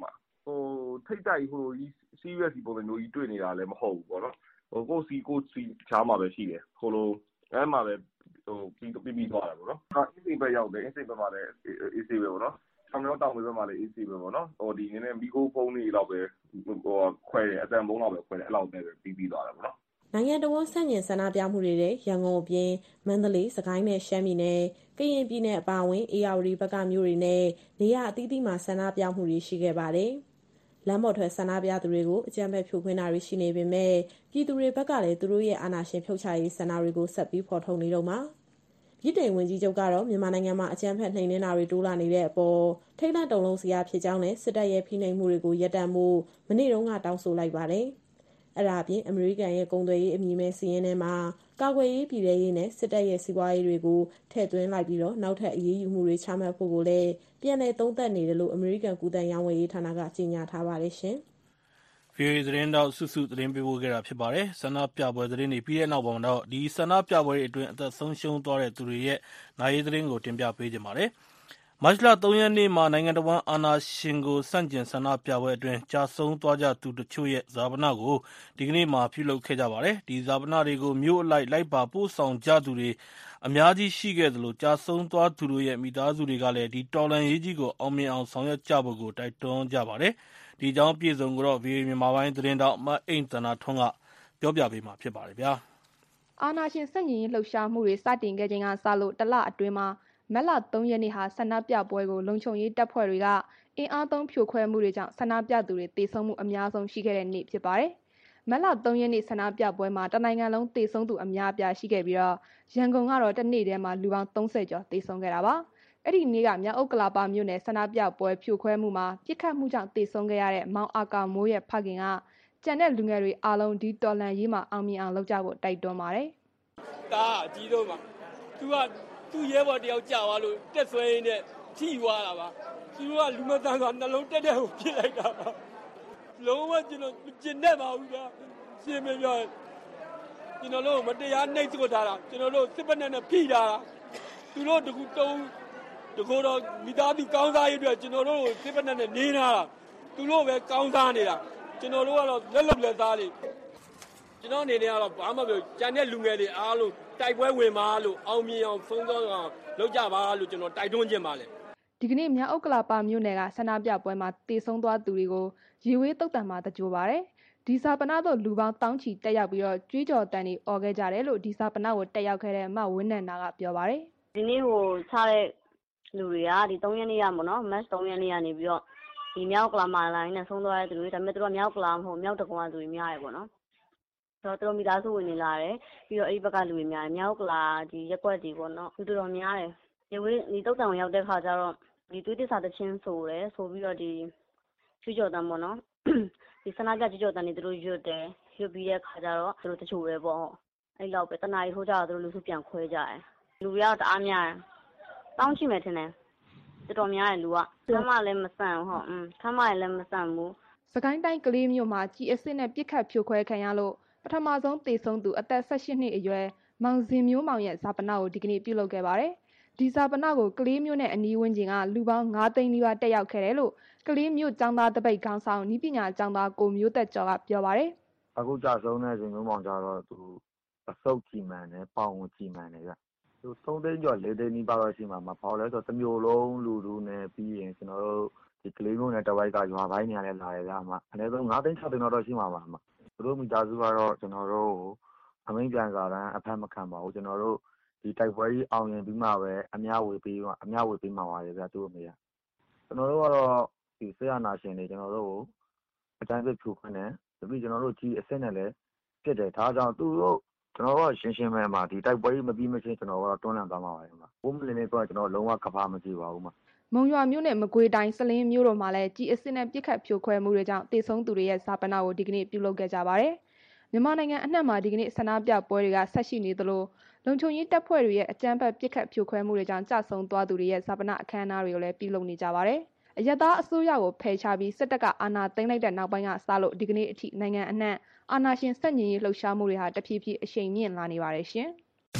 ဟိုထိတ်တိုက်ဟိုကြီး serious ပုံစံမျိုးကြီးတွေ့နေတာလည်းမဟုတ်ဘူးပေါ့နော်ဟိုကိုစီကိုစီချားမှာပဲရှိတယ်ဟိုလိုအဲမှာပဲဟိုပြီးပြီးပြီးသွားတာပေါ့နော်အင်းစိန်ဘက်ရောက်တယ်အင်းစိန်ဘက်မှာလည်း easy ပဲပေါ့နော်ဆောင်ရောက်တောင်ဘက်မှာလည်း easy ပဲပေါ့နော်ဟိုဒီနည်းနည်းမီကိုဖုန်းလေးလောက်ပဲဟိုခွဲတယ်အတန်ဖုန်းလောက်ပဲခွဲတယ်အဲ့လောက်ပဲပြီးပြီးသွားတယ်ပေါ့နော်နိုင်ငံတော်ဝန်ဆန့်ကျင်ဆန္ဒပြမှုတွေတဲ့ရန်ကုန်အပြင်မန္တလေး၊စကိုင်းနဲ့ရှမ်းပြည်နယ်၊ကရင်ပြည်နယ်အပါအဝင်အေရဝတီဘက်ကမြို့တွေနဲ့နေရာအသီးသီးမှာဆန္ဒပြမှုတွေရှိခဲ့ပါတယ်။လမ်းပေါ်ထွက်ဆန္ဒပြသူတွေကိုအကြမ်းဖက်ဖြိုခွင်းတာတွေရှိနေပေမဲ့ပြည်သူတွေဘက်ကလည်းသူတို့ရဲ့အာဏာရှင်ဖြုတ်ချရေးဆန္ဒတွေကိုဆက်ပြီးဖော်ထုတ်နေတော့မှာ။ပြည်ထောင်ဝန်ကြီးချုပ်ကတော့မြန်မာနိုင်ငံမှာအကြမ်းဖက်နှိမ်နင်းတာတွေတိုးလာနေတဲ့အပေါ်ထိတ်လန့်တုန်လှုပ်စရာဖြစ်ကြောင်းနဲ့စစ်တပ်ရဲ့ဖိနှိပ်မှုတွေကိုရပ်တန့်ဖို့မနေ့တုန်းကတောင်းဆိုလိုက်ပါတယ်။အဲ့ဒါအပြင်အမေရိကန်ရဲ့ကုန်သွယ်ရေးအမည်မဲ့စီးရင်ထဲမှာကာကွယ်ရေးပြည်ထရေးနဲ့စစ်တပ်ရဲ့စီးပွားရေးတွေကိုထည့်သွင်းလိုက်ပြီးတော့နောက်ထပ်အရေးယူမှုတွေချမှတ်ဖို့ကိုလည်းပြန်လည်သုံးသပ်နေတယ်လို့အမေရိကန်ကုသရောင်းဝယ်ရေးဌာနကကြေညာထားပါတယ်ရှင်။ ဗွီအိုအေသတင်းတောက်စုစုသတင်းပေးပို့ခဲ့တာဖြစ်ပါတယ်။ဆန္ဒပြပွဲသတင်းတွေပြီးတဲ့နောက်မှာတော့ဒီဆန္ဒပြပွဲတွေအတွင်းအသက်ဆုံးရှုံးသွားတဲ့သူတွေရဲ့နိုင်ရေးသတင်းကိုတင်ပြပေးကြပါမယ်။မတ်လသုံးရက်နေ့မှာနိုင်ငံတော်ဝန်အာဏာရှင်ကိုစန့်ကျင်ဆန္ဒပြပွဲအတွင်းကြာဆုံးသွားကြသူတချို့ရဲ့ဇာပနကိုဒီကနေ့မှပြုလုပ်ခဲ့ကြပါတယ်။ဒီဇာပနတွေကိုမြို့အလိုက်လိုက်ပါပို့ဆောင်ကြသူတွေအများကြီးရှိခဲ့သလိုကြာဆုံးသွားသူတို့ရဲ့မိသားစုတွေကလည်းဒီတော်လှန်ရေးကြီးကိုအောင်မြင်အောင်ဆောင်ရွက်ကြဖို့ကိုတိုက်တွန်းကြပါတယ်။ဒီအကြောင်းအပြည့်အစုံကိုတော့ ဗွီအိုအေမြန်မာပိုင်းသတင်းတောက်မအိမ်သန္တာထွန်းကပြောပြပေးမှာဖြစ်ပါတယ်ဗျာ။အာဏာရှင်စန့်ကျင်ရေးလှုပ်ရှားမှုတွေစတင်ခဲ့ခြင်းကစလို့တလအတွင်းမှာမတ်လသုံးရက်နေ့ဟာဆန္ဒပြပွဲကိုလုံခြုံရေးတပ်ဖွဲ့တွေကအင်အားသုံးဖြိုခွဲမှုတွေကြောင့်ဆန္ဒပြသူတွေတေဆုံးမှုအများဆုံးရှိခဲ့တဲ့နေ့ဖြစ်ပါတယ်။မတ်လသုံးရက်နေ့ဆန္ဒပြပွဲမှာတနိုင်ငံလုံးတေဆုံးသူအများအပြားရှိခဲ့ပြီးတော့ရန်ကုန်ကတော့တစ်နေ့တည်းမှာလူပေါင်းသုံးဆယ်ကျော်တေဆုံးခဲ့တာပါ။အဲ့ဒီနေ့ကမြောက်ဥက္ကလာပမြို့နယ်ဆန္ဒပြပွဲဖြိုခွဲမှုမှာပြစ်ခတ်မှုကြောင့်တေဆုံးခဲ့ရတဲ့မောင်အာကာမိုးရဲ့ဖခင်ကကြံတဲ့လူငယ်တွေအားလုံးဒီတော်လှန်ရေးမှာအောင်မြင်အောင်လုပ်ကြဖို့တိုက်တွန်းပါတယ်။ဒါအကြီးဆုံးပါ။သူကသူ့ရဲဘော်တယောက်ကြာသွားလို့တက်ဆွဲရင်းနဲ့ထိသွားတာပါသူတို့ကလူမတန်းဆိုနှလုံးတက်တက်ကိုပြစ်လိုက်တာပါလုံးဝကျွန်တော်ကျင်နေပါဘူးဗျာရှင်းမပြောကျွန်တော်တို့မတရားနှိပ်စွတ်ထားတာကျွန်တော်တို့စစ်ပနဲ့နဲ့ဖိထားတာသူတို့တကူတုံးတကူတော့မိသားစုကောင်းစားရေးအတွက်ကျွန်တော်တို့စစ်ပနဲ့နဲ့နေနေတာသူတို့ပဲကောင်းစားနေတာကျွန်တော်တို့ကတော့လက်လုံလက်သားတွေကျွန်တော်အနေနဲ့ကတော့ဘာမှမပြောကြံတဲ့လူငယ်တွေအားလုံးတိုက်ပွဲဝင်ပါလို့အောင်မြင်အောင်ဆုံးသွားအောင်လုပ်ကြပါလို့ကျွန်တော်တိုက်တွန်းခြင်းပါလေဒီကနေ့မြောက်ဥက္ကလာပမြို့နယ်ကဆန္ဒပြပွဲမှာတေဆုံးသွားသူတွေကိုရေဝေးတုတ်တံမှာတကြိုပါတယ်ဒီဇာပနာတို့လူပေါင်းတောင်းချီတက်ရောက်ပြီးတော့ကြွေးကြော်တန်တွေអော်ခဲ့ကြတယ်လို့ဒီဇာပနာကိုတက်ရောက်ခဲ့တဲ့မဝင်းနန္ဒာကပြောပါတယ်ဒီနေ့ဟိုချတဲ့လူတွေကဒီသုံးရက်နေ့ရမို့နော်မတ်သုံးရက်နေ့ကနေပြီးတော့ဒီမြောက်ကလာမလိုင်းနဲ့ဆုံးသွားတဲ့သူတွေဒါပေမဲ့သူတို့မြောက်ကလာမဟုတ်မြောက်တကွာသူတွေများတယ်ပေါ့နော်တော့သူတို့မိသားစုဝင်နေလာတယ်ပြီးတော့အဲ့ဒီဘက်ကလူတွေများတယ်မြောက်ကလာဒီရက်ွက်တွေပေါ့နော်သူတို့တော်များတယ်ဒီဝေးဒီတုတ်တံဝင်ရောက်တဲ့ခါကျတော့ဒီသွေးတစ္ဆာတချင်းဆိုတယ်ဆိုပြီးတော့ဒီချွေးကြော်တံပေါ့နော်ဒီဆန္ဒပြချွေးကြော်တံတွေသူတို့ရွတ်တယ်ရွတ်ပြီးတဲ့ခါကျတော့သူတို့တချို့ပဲပေါ့အဲ့လောက်ပဲတနားရီထိုးကြတော့သူတို့လူစုပြန်ခွဲကြတယ်လူတွေကတော့တအားများတယ်တောင်းရှိမယ်ထင်တယ်တော်တော်များတယ်လူကခမ်းမလည်းမဆန့်ဟုတ်อืมခမ်းမလည်းမဆန့်ဘူးစကိုင်းတိုင်းကလေးမြို့မှာကြီးအစ်စ်နဲ့ပြစ်ခတ်ဖြိုခွဲခံရလို့ပထမဆုံးတေဆုံးသူအသက်၁၈နှစ်အရွယ်မောင်စင်မျိုးမောင်ရဲ့ဇာပနာကိုဒီကနေ့ပြုလုပ်ခဲ့ပါတယ်ဒီဇာပနာကိုကလေးမျိုးနဲ့အနီးဝန်းကျင်ကလူပေါင်း၅သိန်းနီးပါးတက်ရောက်ခဲ့တယ်လို့ကလေးမျိုးចောင်းသားတပိတ်ခေါင်းဆောင်ဤပညာចောင်းသားကိုမျိုးသက်ကျော်ကပြောပါတယ်အခုကြာဆုံးတဲ့စင်မျိုးမောင်ကြတော့သူအစုပ်ကြီးမှန်တယ်ပေါင်ဝင်ကြီးမှန်တယ်ဗျသူသုံးသိန်းကျော်လေးသိန်းနီးပါးတော့ရှိမှာမပေါ့လဲဆိုတော့တစ်မျိုးလုံးလူလူနဲ့ပြီးရင်ကျွန်တော်တို့ဒီကလေးမျိုးနဲ့တဝိုက်ကရွာပိုင်းနေရာလဲလာရကြမှာအနည်းဆုံး၅သိန်း၆သိန်းတော့ရှိမှာပါမှာသူတို့မိသားစုကတော့ကျွန်တော်တို့အမိန့်ပြန်စာတမ်းအဖက်မခံပါဘူးကျွန်တော်တို့ဒီတိုက်ပွဲကြီးအောင်ရင်ပြီးမှပဲအများဝေပေးအများဝေပေးမှာပါလေဗျာသူ့အမေကကျွန်တော်တို့ကတော့ဒီဆေးရနာရှင်တွေကျွန်တော်တို့အတိုင်းပဲဖြူခွန်းတယ်ပြီးကျွန်တော်တို့ကြီးအစ်စ်နဲ့လည်းပြစ်တယ်ဒါကြောင့်သူတို့ကျွန်တော်တို့ရှင်းရှင်းပဲမှာဒီတိုက်ပွဲကြီးမပြီးမချင်းကျွန်တော်ကတော့တွန်းလှန်သွားမှာပါလေမှာဘုံမလင်းလေးကကျွန်တော်လုံးဝကဘာမကြည့်ပါဘူးမှာမုံရွာမြို့နယ်မကွေးတိုင်းစလင်းမြို့တို့မှာလည်းကြီးအစ်စ်နဲ့ပြစ်ခတ်ဖြိုခွဲမှုတွေကြောင့်တေဆုံးသူတွေရဲ့ဇာပနာကိုဒီကနေ့ပြုလုပ်ခဲ့ကြပါတယ်မြန်မာနိုင်ငံအနှံ့မှာဒီကနေ့ဆန္ဒပြပွဲတွေကဆက်ရှိနေသလိုလုံခြုံရေးတပ်ဖွဲ့တွေရဲ့အကြမ်းဖက်ပစ်ခတ်ဖြိုခွဲမှုတွေကြောင့်ကြာဆုံးသွားသူတွေရဲ့ဇာပနာအခမ်းအနားတွေကိုလည်းပြုလုပ်နေကြပါတယ်။အယက်သားအစိုးရကိုဖယ်ရှားပြီးစစ်တပ်ကအာဏာသိမ်းလိုက်တဲ့နောက်ပိုင်းကစလို့ဒီကနေ့အထိနိုင်ငံအနှံ့အာဏာရှင်စက်ညင်ရေးလှုပ်ရှားမှုတွေဟာတဖြည်းဖြည်းအရှိန်မြင့်လာနေပါတယ်ရှင်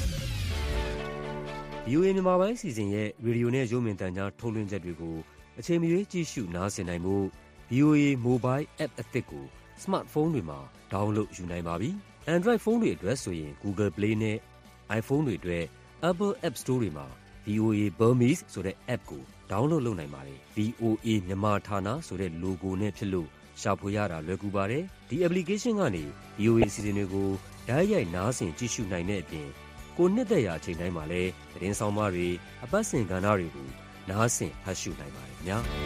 ။ ဗီအိုအေ မြန်မာပိုင်းအစီအစဉ်ရဲ့ရေဒီယိုနဲ့ရုပ်မြင်သံကြားထုတ်လွှင့်ချက်တွေကိုအချိန်မရွေးကြည့်ရှုနားဆင်နိုင်မှုဗွီအိုအေ Mobile App အသစ်ကို smartphone တွေမှာ download ယူနိုင်ပါပြီ။ Android ဖုန်းတွေအတွက်ဆိုရင် Google Play နဲ့ iPhone တွေအတွက် Apple App Store တွေမှာ ဗွီအိုအေ Burmese ဆိုတဲ့ app ကို download လုပ်နိုင်ပါတယ်။ ဗွီအိုအေ မြန်မာဌာနဆိုတဲ့ logo နဲ့ဖြစ်လို့ရှာဖွေရတာလွယ်ကူပါတယ်။ ဒီ application ကနေ ဗွီအိုအေ အစီအစဉ်တွေကိုတိုက်ရိုက်နားဆင်ကြည့်ရှုနိုင်တဲ့အပြင်ကိုနှစ်သက်ရာအချိန်တိုင်းမှာလည်းသတင်းဆောင်မတွေအပတ်စဉ်ကဏ္ဍတွေကိုနားဆင်ဖတ်ရှုနိုင်ပါတယ်ခင်ဗျာ။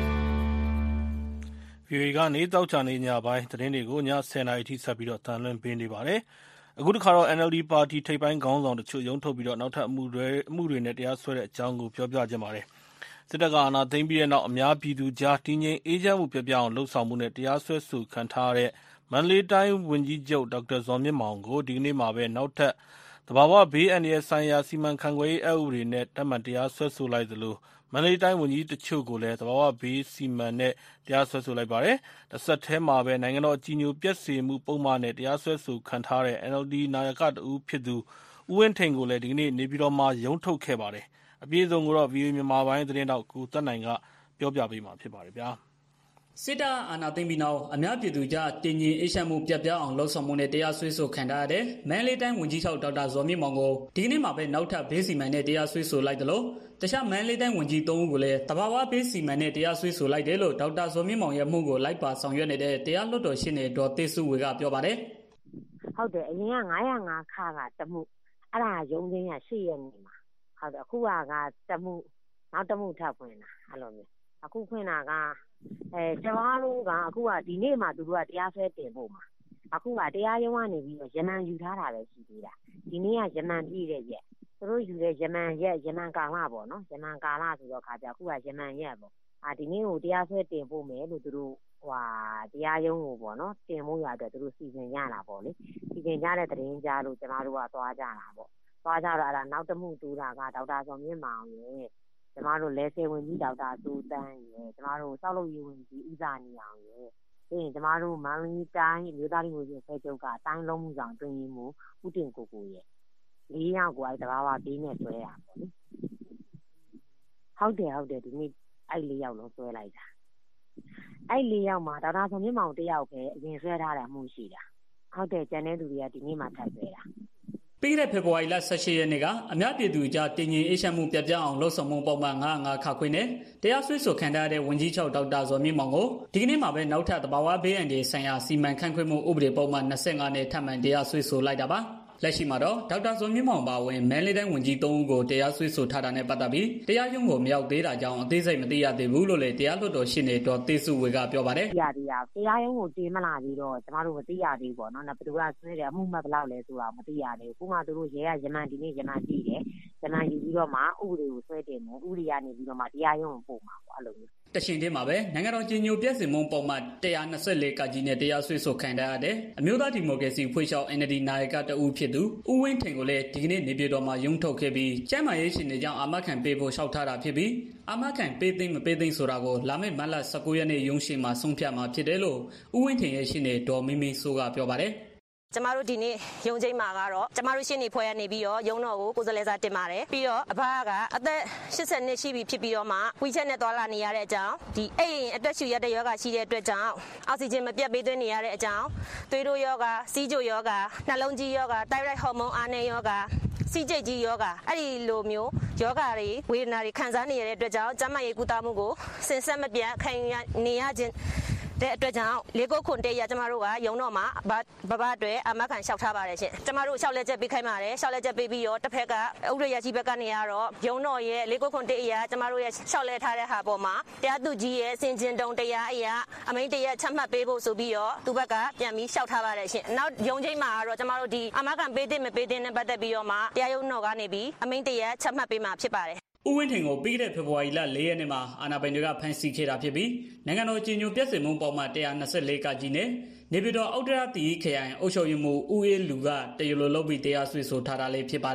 ဗွီအိုအေကနေသောကြာနေ့ညပိုင်းသတင်းတွေကိုညဆယ်နာရီထိဆက်ပြီးတော့တန်လွှင့်ပေးနေပါတယ်။အခုတစ်ခါတော့ အန် အယ်လ် ဒီ ပါတီထိပ်ပိုင်းခေါင်းဆောင်တချို့ရုံးထုတ်ပြီးတော့နောက်ထပ်အမှုတွေအမှုတွေနဲ့တရားစွဲတဲ့အကြောင်းကိုပြောပြခြင်းပါတယ်။စစ်တပ်ကအာဏာသိမ်းပြီးတဲ့နောက်အများပြည်သူကြားတည်ငြိမ်အေးချမ်းမှုပြပြအောင်လှုပ်ဆောင်မှုနဲ့တရားစွဲဆိုခံထားရတဲ့မန္တလေးတိုင်းဝန်ကြီးချုပ်ဒေါက်တာဇော်မြင့်မောင်ကိုဒီကနေ့မှာပဲနောက်ထပ်သဘာဝဘေးအန္တရာယ်ဆိုင်ရာစီမံခန့်ခွဲရေးအက်ဥပဒေနဲ့ထပ်မံတရားစွဲဆိုလိုက်သလိုမန္တလေးတိုင်းဝန်ကြီးတချို့ကိုလည်းသဘာဝဘေးစီမံနဲ့တရားစွဲဆိုလိုက်ပါတယ်။တစ်ဆက်တည်းမှာပဲနိုင်ငံတော်အကြီးအကျယ်ပျက်စေမှုပုံမှန်နဲ့တရားစွဲဆိုခံထားတဲ့ အန် အယ်လ် ဒီ နာယကတဦးဖြစ်သူဦးဝင်းထိန်ကိုလည်းဒီကနေ့နေပြည်တော်မှာရုံးထုတ်ခဲ့ပါတယ်။အပြည့်အစုံကိုတော့ ဗွီအိုအေ မြန်မာပိုင်းသတင်းတောက်ကိုသက်နိုင်ကပြောပြပေးမှာဖြစ်ပါတယ်ဗျာ။စစ်တပ်အာဏာသိမ်းပြီးနောက်အများပြည်သူကြားတည်ငြိမ်အေးချမ်းမှုပြပြအောင်လှုပ်ဆောင်မှုနဲ့တရားစွဲဆိုခံထားရတဲ့မန္တလေးတိုင်းဝန်ကြီးချုပ်ဒေါက်တာဇော်မြင့်မောင်ကိုဒီကနေ့မှာပဲနောက်ထပ်ဘေးစီမံနဲ့တရားစွဲဆိုလိုက်တယ်လို့တခြားမန္တလေးတိုင်းဝန်ကြီးသုံးဦးကိုလည်းတဘာဝဘေးစီမံနဲ့တရားစွဲဆိုလိုက်တယ်လို့ဒေါက်တာဇော်မြင့်မောင်ရဲ့မှုကိုလိုက်ပါဆောင်ရွက်နေတဲ့တရားလွှတ်တော်ရှင်းနေဒေါ်သေစုဝေကပြောပါတယ်။ဟုတ်တယ်အရင်ကငါးရာငါးခါကတမှုအဲ့ဒါရုံးသိမ်းရရှေ့ရက်နေမှာဟုတ်တယ်အခုကကတမှုနောက်တမှုထပ်ဖွင့်တာအဲ့လိုမျိုးအခုဖွင့်တာကအဲကျမတို့ကအခုကဒီနေ့မှသူတို့ကတရားစွဲတင်ဖို့မှာအခုကတရားရုံးကနေပြီးတော့ရမန်ယူထားတာပဲရှိသေးတာဒီနေ့ကရမန်ပြည့်တဲ့ရက်သူတို့ယူတဲ့ရမန်ရက်ရမန်ကာလပေါ့နော်ရမန်ကာလဆိုတော့ခါကြအခုကရမန်ရက်ပေါ့အာဒီနေ့ကိုတရားစွဲတင်ဖို့မယ်လို့သူတို့ဟွာတရားရုံးကိုပေါ့နော်တင်ဖို့ရအတွက်သူတို့စီစဉ်ကြတာပေါ့လေစီစဉ်ကြတဲ့သတင်းကြားလို့ကျမတို့ကသွားကြတာပေါ့သွားကြတော့အဲ့ဒါနောက်တမှုတူတာကဒေါက်တာဇော်မြင့်မောင်ရဲ့ကျမတို့လဲဆယ်ဝင်ကြီးဒေါက်တာသူတန်းရယ်ကျမတို့စောက်လုပ်ရေးဝင်ကြီးဦးစာနေအောင်ရယ်ပြီးရင်ကျမတို့မန္တလေးတိုင်းမြို့သားလူမျိုးဖွဲ့ချုပ်ကအတိုင်းလုံးမှုဆောင်တွင်ရင်မူဦးတင်ကိုကိုရယ်လေးယောက်ကိုအဲ့တဘာဝဘေးနဲ့ဆွဲတာပေါ့လေဟုတ်တယ်ဟုတ်တယ်ဒီနေ့အဲ့လေးယောက်လုံးဆွဲလိုက်တာအဲ့လေးယောက်မှာဒေါက်တာဆိုမြင့်မောင်တယောက်ပဲအရင်ဆွဲထားတာမှုရှိတာဟုတ်တယ်ကျန်တဲ့သူတွေကဒီနေ့မှထပ်ဆွဲတာပြီးတဲ့ဖေဖော်ဝါရီလဆယ်ရှစ်ရက်နေ့ကအများပြည်သူကြားတည်ငြိမ်အေးချမ်းမှုပြပြအောင်လှုပ်ဆောင်မှုပုံမှန်ငါးငါးခါခွင့်နဲ့တရားစွဲဆိုခံထားတဲ့ဝန်ကြီးချုပ်ဒေါက်တာဇော်မြင့်မောင်ကိုဒီကနေ့မှာပဲနောက်ထပ်သဘာဝဘေးအန္တရာယ်ဆိုင်ရာစီမံခန့်ခွဲမှုဥပဒေပုံမှန်၂၅နဲ့ထပ်မံတရားစွဲဆိုလိုက်တာပါလက်ရှိမှာတော့ဒေါက်တာဇော်မြင့်မောင်ပါဝင်မန္တလေးတိုင်းဝန်ကြီးသုံးဦးကိုတရားစွဲဆိုထားတာနဲ့ပတ်သက်ပြီးတရားရုံးကိုမရောက်သေးတာကြောင့်အသေးစိတ်မသိရသေးဘူးလို့လည်းတရားလွှတ်တော်ရှင်းနေတော်သေစုဝေကပြောပါတယ်။တရားတရားတရားရုံးကိုတင်မလာသေးတော့ကျမတို့မသိရသေးဘူးပေါ့နော်။ဘယ်သူကဆွဲတယ်အမှုမှတ်ဘယ်လောက်လဲဆိုတာမသိရသေးဘူး။ခုမှသူတို့ရဲကရမန်ဒီနေ့ရမန်ကြည့်တယ်။ရမန်ယူပြီးတော့မှဥပဒေကိုဆွဲတင်တယ်။ဥပဒေကနေပြီးတော့မှတရားရုံးကိုပို့မှာပေါ့အဲ့လိုမျိုးတရှင်တည်းမှာပဲနိုင်ငံတော်ကြီးညိုပြည့်စင်မုံပုံမှန်၁၂၄ကကြီးနဲ့တရားစွဲဆိုခံရတဲ့အမျိုးသားဒီမိုကရေစီဖွဲ့ချုပ် အန် အယ်လ် ဒီ နာယကတဦးဖြစ်သူဦးဝင်းထိန်ကိုလည်းဒီကနေ့နေပြည်တော်မှာရုံးထုတ်ခဲ့ပြီးကျန်းမာရေးရှင်တွေကြောင့်အာမခံပေးဖို့လျှောက်ထားတာဖြစ်ပြီးအာမခံပေးသိမ်းမပေးသိမ်းဆိုတာကိုလာမယ့်မတ်လ၁၉ရက်နေ့ရုံးရှိမှာဆုံးဖြတ်မှာဖြစ်တယ်လို့ဦးဝင်းထိန်ရဲ့ရှင်တွေဒေါ်မင်းမင်းစိုးကပြောပါတယ်ကျမတို့ဒီနေ့ရုံးချိန်မှာကတော့ကျမတို့ရှင်းနေဖွဲ့ရနေပြီးတော့ရုံးတော်ကိုကိုယ်စားလှယ်စာတင်ပါတယ်ပြီးတော့အဘကအသက်၈၀နှစ်ရှိပြီဖြစ်ပြီးတော့မှဝီချက်နဲ့သွားလာနေရတဲ့အကြောင်းဒီအိမ်အသက်ရှူရတဲ့ယောဂရှိတဲ့အတွက်ကြောင့်အောက်ဆီဂျင်မပြတ်ပေးသွင်းနေရတဲ့အကြောင်းသွေးတိုးယောဂစီးကျိုယောဂနှလုံးကြီးယောဂတိုက်ရိုက်ဟော်မုန်းအားနည်းယောဂစီးကျိတ်ကြီးယောဂအဲ့ဒီလိုမျိုးယောဂတွေဝေဒနာတွေခံစားနေရတဲ့အတွက်ကြောင့်ကျန်းမာရေးကုသမှုကိုစင်ဆက်မပြတ်ခံနေရခြင်းတဲ့အတွက်ကြောင့်လေးကိုခွန်တေးရကျမတို့ကရုံတော့မှာဘဘအတွက်အမခံလျှောက်ထားပါတယ်ရှင်ကျမတို့လျှောက်လက်ချက်ပေးခိုင်းပါတယ်လျှောက်လက်ချက်ပေးပြီးတော့တစ်ဖက်ကဥပဒေရရှိဘက်ကနေရတော့ရုံတော့ရဲ့လေးကိုခွန်တေးရကျမတို့ရဲ့လျှောက်လက်ထားတဲ့ဟာပေါ်မှာတရားသူကြီးရဲ့စင်ကျင်တုံတရားအရာအမိန့်တရားချမှတ်ပေးဖို့ဆိုပြီးတော့သူဘက်ကပြန်ပြီးလျှောက်ထားပါတယ်ရှင်နောက်ရုံချိန်မှာတော့ကျမတို့ဒီအမခံပေးတဲ့မပေးတဲ့နဲ့ပတ်သက်ပြီးတော့မှတရားရုံးတော်ကနေပြီးအမိန့်တရားချမှတ်ပေးမှာဖြစ်ပါတယ်ဦးဝင်းထိန်ကိုပြီးတဲ့ဖေဖော်ဝါရီလ၄ရက်နေ့မှာအာဏာပိုင်တွေကဖမ်းဆီးခဲ့တာဖြစ်ပြီးနိုင်ငံတော်ကြီးညိုပြည့်စင်မှုပုံမှန်၁၂၄ကကြီးနဲ့နေပြည်တော်အောက်တရတီခရိုင်အုပ်ချုပ်ရေးမှူးဦးအေးလူကတရားလိုလုပ်ပြီးတရားစွဲဆိုထားတာလေးဖြစ်ပါတယ်။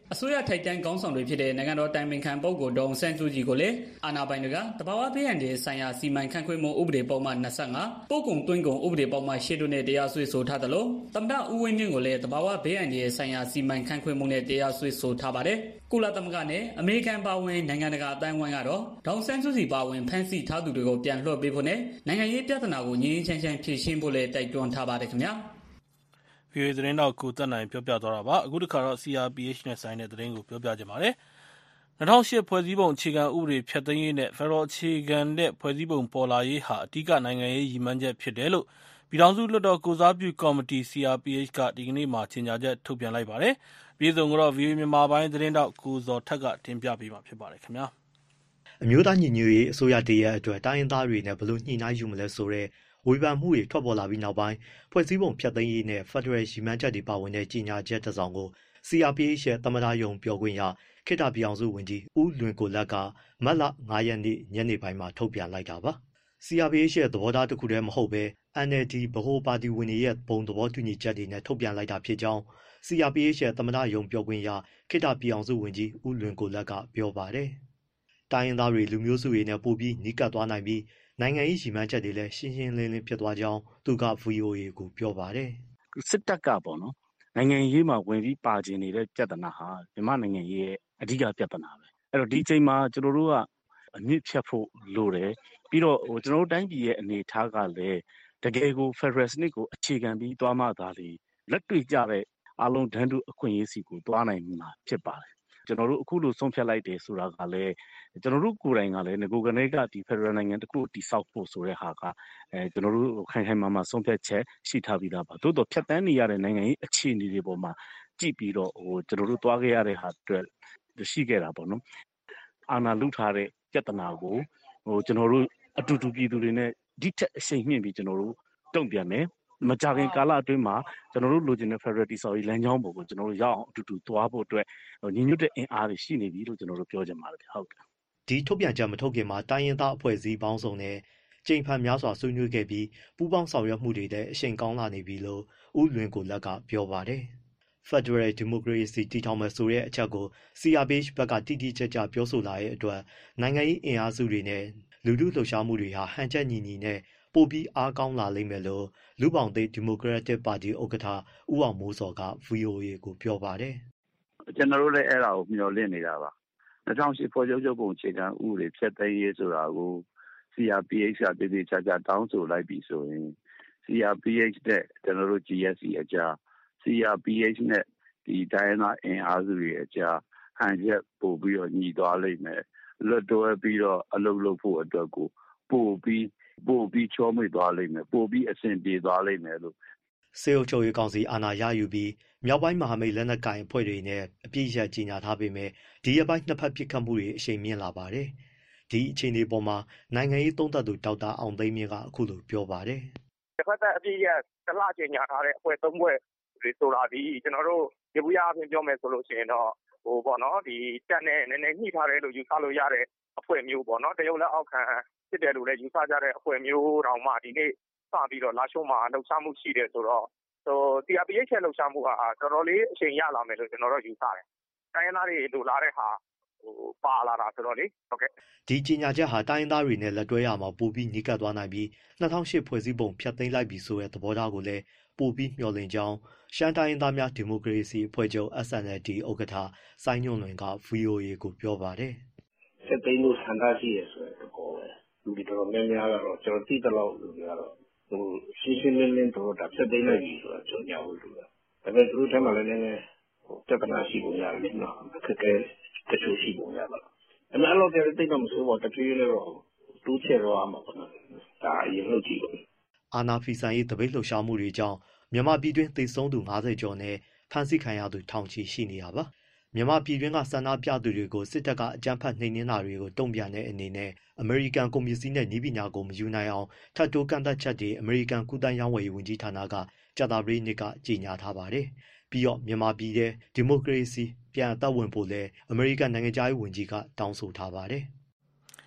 အစိုးရထိုက်တန်းခေါင်းဆောင်တွေဖြစ်တဲ့နိုင်ငံတော်တိုင်ပင်ခံပုဂ္ဂိုလ်ဒေါ်အောင်ဆန်းစုကြည်ကိုလည်းအာဏာပိုင်တွေကတဘာဝဘေးအန္တရာယ်ဆိုင်ရာစီမံခန့်ခွဲမှုဥပဒေပုံမှန်၂၅ပို့ကုန်သွင်းကုန်ဥပဒေပုံမှန်၈တို့နဲ့တရားစွဲဆိုထားသလိုသမ္မတဦးဝင်းမြင့်ကိုလည်းတဘာဝဘေးအန္တရာယ်ဆိုင်ရာစီမံခန့်ခွဲမှုနဲ့တရားစွဲဆိုထားပါတယ်။ကုလသမဂ္ဂနဲ့အမေရိကန်ပါဝင်နိုင်ငံတကာအတိုင်းအဝိုင်းကတော့ဒေါ်အောင်ဆန်းစုကြည်ပါဝင်ဖမ်းဆီးထားသူတွေကိုပြန်လွှတ်ပေးဖို့နဲ့နိုင်ငံရေးပြဿနာကိုငြိမ်းချမ်းချမ်းဖြေရှင်းဖို့လည်းတိုက်တွန်းထားပါတယ်ခင်ဗျာ။ဗွီအိုအေသတင်းတောက်ကိုသက်နိုင်ပြောပြသွားတာပါအခုတစ်ခါတော့ စီ အာർ ပီ အိတ်ချ် နဲ့ဆိုင်တဲ့သတင်းကိုပြောပြချင်ပါတယ်၂၀၀၈ဖွဲ့စည်းပုံအခြေခံဥပဒေဖျက်သိမ်းရေးနဲ့ဖက်ဒရယ်အခြေခံတဲ့ဖွဲ့စည်းပုံပေါ်လာရေးဟာအဓိကနိုင်ငံရေးရည်မှန်းချက်ဖြစ်တယ်လို့ပြည်ထောင်စုလွှတ်တော်ကိုယ်စားပြုကော်မတီ စီ အာർ ပီ အိတ်ချ် ကဒီကနေ့မှကြေညာချက်ထုတ်ပြန်လိုက်ပါတယ်ပြည်စုံကတော့ ဗွီအိုအေမြန်မာပိုင်းသတင်းတောက်ကိုဇော်ထက်ကတင်ပြပေးမှာဖြစ်ပါတယ်ခင်ဗျာအမျိုးသားညီညွတ်ရေးအစိုးရတရက်အတွက်တိုင်းရင်းသားတွေနဲ့ဘလို့ညှိနှိုင်းယူမလဲဆိုတဲ့ဝေဖန်မှုတွေထွက်ပေါ်လာပြီးနောက်ပိုင်းဖွဲ့စည်းပုံဖျက်သိမ်းရေးနဲ့ဖက်ဒရယ်ရည်မှန်းချက်တွေပါဝင်တဲ့ကြေညာချက်တစ်စောင်ကို စီ အာർ ပီ အိတ်ချ် ရဲ့သမ္မတရုံးပြောခွင့်ရခေတ္တပြည်အောင်စုဝန်ကြီးဦးလွင်ကိုလတ်ကမတ်လ၅ရက်နေ့ညနေပိုင်းမှာထုတ်ပြန်လိုက်တာပါ စီ အာർ ပီ အိတ်ချ် ရဲ့သဘောထားတစ်ခုတည်းမဟုတ်ဘဲ အန် အယ်လ် ဒီ ဗဟိုပါတီဝင်တွေရဲ့ဘုံသဘောတူညီချက်တွေနဲ့ထုတ်ပြန်လိုက်တာဖြစ်ကြောင်း စီ အာർ ပီ အိတ်ချ် ရဲ့သမ္မတရုံးပြောခွင့်ရခေတ္တပြည်အောင်စုဝန်ကြီးဦးလွင်ကိုလတ်ကပြောပါတယ်တိုင်းရင်းသားတွေလူမျိုးစုတွေနဲ့ပိုပြီးနီးကပ်သွားနိုင်ပြီးနိုင်ငံရေးရည်မှန်းချက်တွေလည်းရှင်းရှင်းလင်းလင်းဖြစ်သွားကြောင်းသူက ဗွီအိုအေ ကိုပြောပါတယ်စစ်တပ်ကပေါ့နော်နိုင်ငံရေးမှာဝင်ပြီးပါကျင်နေတဲ့ပြဿနာဟာမြန်မာနိုင်ငံရဲ့အဓိကပြဿနာပဲအဲ့တော့ဒီအချိန်မှာကျွန်တော်တို့ကအမြင့်ဖြတ်ဖို့လိုတယ်ပြီးတော့ဟိုကျွန်တော်တို့တိုင်းပြည်ရဲ့အနေအထားကလည်းတကယ်ကို Federal စနစ်ကိုအခြေခံပြီးသွားမှသာလေလက်တွေ့ကျတဲ့အားလုံးဒန်းတူအခွင့်အရေးစီကိုသွားနိုင်မှာဖြစ်ပါတယ်ကျွန်တော်တို့အခုလိုဆုံးဖြတ်လိုက်တယ်ဆိုတာကလည်းကျွန်တော်တို့ကိုယ်တိုင်ကလည်းငကိုကနေကဒီ Federal နိုင်ငံတစ်ခုတိဆောက်ဖို့ဆိုတဲ့ဟာကအဲကျွန်တော်တို့ခိုင်ခိုင်မာမာဆုံးဖြတ်ချက်ရှိထားပြီးသားပါသို့တော့ဖြတ်တန်းနေရတဲ့နိုင်ငံရေးအခြေအနေတွေပေါ်မှာကြည့်ပြီးတော့ဟိုကျွန်တော်တို့သွားခဲ့ရတဲ့ဟာအတွက်ရှိခဲ့တာပေါ့နော်အာဏာလုထားတဲ့ပြဿနာကိုဟိုကျွန်တော်တို့အတူတူပြည်သူတွေနဲ့ဒီထက်အရှိန်မြင့်ပြီးကျွန်တော်တို့တုံ့ပြန်မယ်မကြခင်ကာလအတွင်းမှာကျွန်တော်တို့လိုချင်တဲ့ Federal တည်ဆောက်ရေးလမ်းကြောင်းပေါ်ကိုကျွန်တော်တို့ရောက်အောင်အတူတူသွားဖို့အတွက်ညီညွတ်တဲ့အင်အားတွေရှိနေပြီလို့ကျွန်တော်တို့ပြောချင်ပါတယ်ဟုတ်ကဲ့ဒီထုတ်ပြန်ချက်မထုတ်ခင်မှာတိုင်းရင်းသားအဖွဲ့အစည်းပေါင်းစုံနဲ့ကြိမ်ဖန်များစွာဆွေးနွေးခဲ့ပြီးပူးပေါင်းဆောင်ရွက်မှုတွေလည်းအရှိန်ကောင်းလာနေပြီလို့ဦးလွင်ကိုလတ်ကပြောပါတယ်ဖက်ဒရယ်ဒီမိုကရေစီတည်ထောင်မယ်ဆိုတဲ့အချက်ကို စီ အာร์ ပီ အိတ်ချ် ဘက်ကတိတိကျကျပြောဆိုလာတဲ့အတွက်နိုင်ငံရေးအင်အားစုတွေနဲ့လူထုလှုပ်ရှားမှုတွေဟာဟန်ချက်ညီညီနဲ့ပိုပြီးအားကောင်းလာလိမ့်မယ်လို့လူပောင်သိဒီမိုကရက်တစ်ပါတီဥက္ကဋ္ဌဦးအောင်မိုးစောက ဗွီအိုအေ ကိုပြောပါတယ်ကျွန်တော်တို့လည်းအဲ့ဒါကိုမျှော်လင့်နေတာပါ၂၀၀၈ဖွဲ့ချုပ်ချုပ်ပုံအခြေခံဥပဒေဖျက်သိမ်းရေးဆိုတာကို စီ အာร์ ပီ အိတ်ချ် ကတည်တည်ချာချာတောင်းဆိုလိုက်ပြီဆိုရင် စီ အာร์ ပီ အိတ်ချ် နဲ့ကျွန်တော်တို့ ဂျီ အက်ဖ် စီ အကြား စီ အာร์ ပီ အိတ်ချ် နဲ့ဒီတိုင်းရင်းသားအင်အားစုတွေအကြားဟန်ချက်ပို့ပြီးတော့ညီသွားလိမ့်မယ်လွတ်တွဲပြီးတော့အလုပ်လုပ်ဖို့အတွက်ကိုပို့ပြီးပို့ပြီးချောမွေ့သွားလိမ့်မယ်ပို့ပြီးအဆင်ပြေသွားလိမ့်မယ်လို့စေအုပ်ချုပ်ရေးကောင်စီအာဏာရယူပြီးမြောက်ပိုင်းမဟာမိတ်လက်နက်ကိုင်အဖွဲ့တွေနဲ့အပြည့်အစုံကြီးညာထားပေမဲ့ဒီရက်ပိုင်းနှစ်ဖက်ပြစ်ခတ်မှုတွေအရှိန်မြင့်လာပါတယ်ဒီအခြေအနေပေါ်မှာနိုင်ငံရေးသုံးသပ်သူဒေါက်တာအောင်သိန်းမြင့်ကအခုလိုပြောပါတယ်တစ်ဖက်သက်အပြည့်ရတလချင်းညာထားတဲ့အဖွဲ့သုံးဖွဲ့တွေဆိုတာဒီကျွန်တော်တို့ရေဘူးရအပြင်ပြောမယ်ဆိုလို့ရှိရင်တော့ဟိုပေါ့နော်ဒီတက်နဲ့နည်းနည်းညှိထားတယ်လို့ယူဆလို့ရတဲ့အဖွဲ့မျိုးပေါ့နော်တရုတ်လက်အောက်ခံဖြစ်တယ်လို့လည်းယူဆကြတဲ့အဖွဲ့မျိုးတောင်မှဒီနေ့စပြီးတော့လာရှုံးမှာလှုပ်ရှားမှုရှိတယ်ဆိုတော့ဟို စီ အာร์ ပီ အိတ်ချ် လှုပ်ရှားမှုဟာတော်တော်လေးအချိန်ရလာမယ်လို့ကျွန်တော်တို့ယူဆတယ်။တိုင်းရင်းသားတွေလိုလားတဲ့ဟာဟိုပါလာတာဆိုတော့လေဟုတ်ကဲ့ဒီကြီးညာချက်ဟာတိုင်းရင်းသားတွေနဲ့လက်တွဲရမှာပိုပြီးနီးကပ်သွားနိုင်ပြီး၂၀၀၈ဖွဲ့စည်းပုံဖျက်သိမ်းလိုက်ပြီဆိုတဲ့သဘောထားကိုလည်းပိုပြီးမျှော်လင့်ကြောင်းရှမ်းတိုင်းရင်းသားများဒီမိုကရေစီအဖွဲ့ချုပ် အက်စ် အန် အယ်လ် ဒီ ဥက္ကဋ္ဌစိုင်းညွန့်လွင်က ဗွီအိုအေ ကိုပြောပါတယ်ဖျက်သိမ်းလို့ဆန္ဒရှိရဆိုတဲ့သဘောပဲလူတွေတော်တော်များများကတော့ကျွန်တော်သိတဲ့လောက်လူတွေကတော့ဟိုရှင်းရှင်းလင်းလင်းတို့ဒါဖျက်သိမ်းလိုက်ပြီဆိုတာကျွန်တော်ညာဖို့လူတာဒါပေမဲ့သူတို့ထဲမှာလည်းနည်းနည်းဟိုပြဿနာရှိပုံရတယ်လေနော်အခက်အခဲတချို့ရှိပုံရပါတော့အမှန်တော့ကြည့်သိတော့မဆိုးပါတပြေးလေးတော့တူးချေတော့အမှာပေါ့နော်ဒါအရင်လို့ကြည့်လို့အာနာဖီဆိုင်ရေးတပိတ်လှုပ်ရှားမှုတွေကြောင့်မြန်မာပြည်တွင်းသေဆုံးသူ၅၀ကျော်နဲ့ဖမ်းဆီးခံရသူထောင်ချီရှိနေတာပါမြန်မာပြည်တွင်းကဆန္ဒပြသူတွေကိုစစ်တပ်ကအကြမ်းဖက်နှိမ်နင်းတာတွေကိုတုံ့ပြန်တဲ့အနေနဲ့အမေရိကန်ကုန်ပစ္စည်းနဲ့နည်းပညာကိုမယူနိုင်အောင်ထပ်တိုးကန့်သတ်ချက်တွေအမေရိကန်ကုသရေးဝန်ကြီးဌာနကကြာသပတေးနေ့ကကြေညာထားပါတယ်။ပြီးတော့မြန်မာပြည်ထဲဒီမိုကရေစီပြန်အသက်ဝင်ဖို့လဲအမေရိကန်နိုင်ငံသားရေးဝန်ကြီးကတောင်းဆိုထားပါတယ်။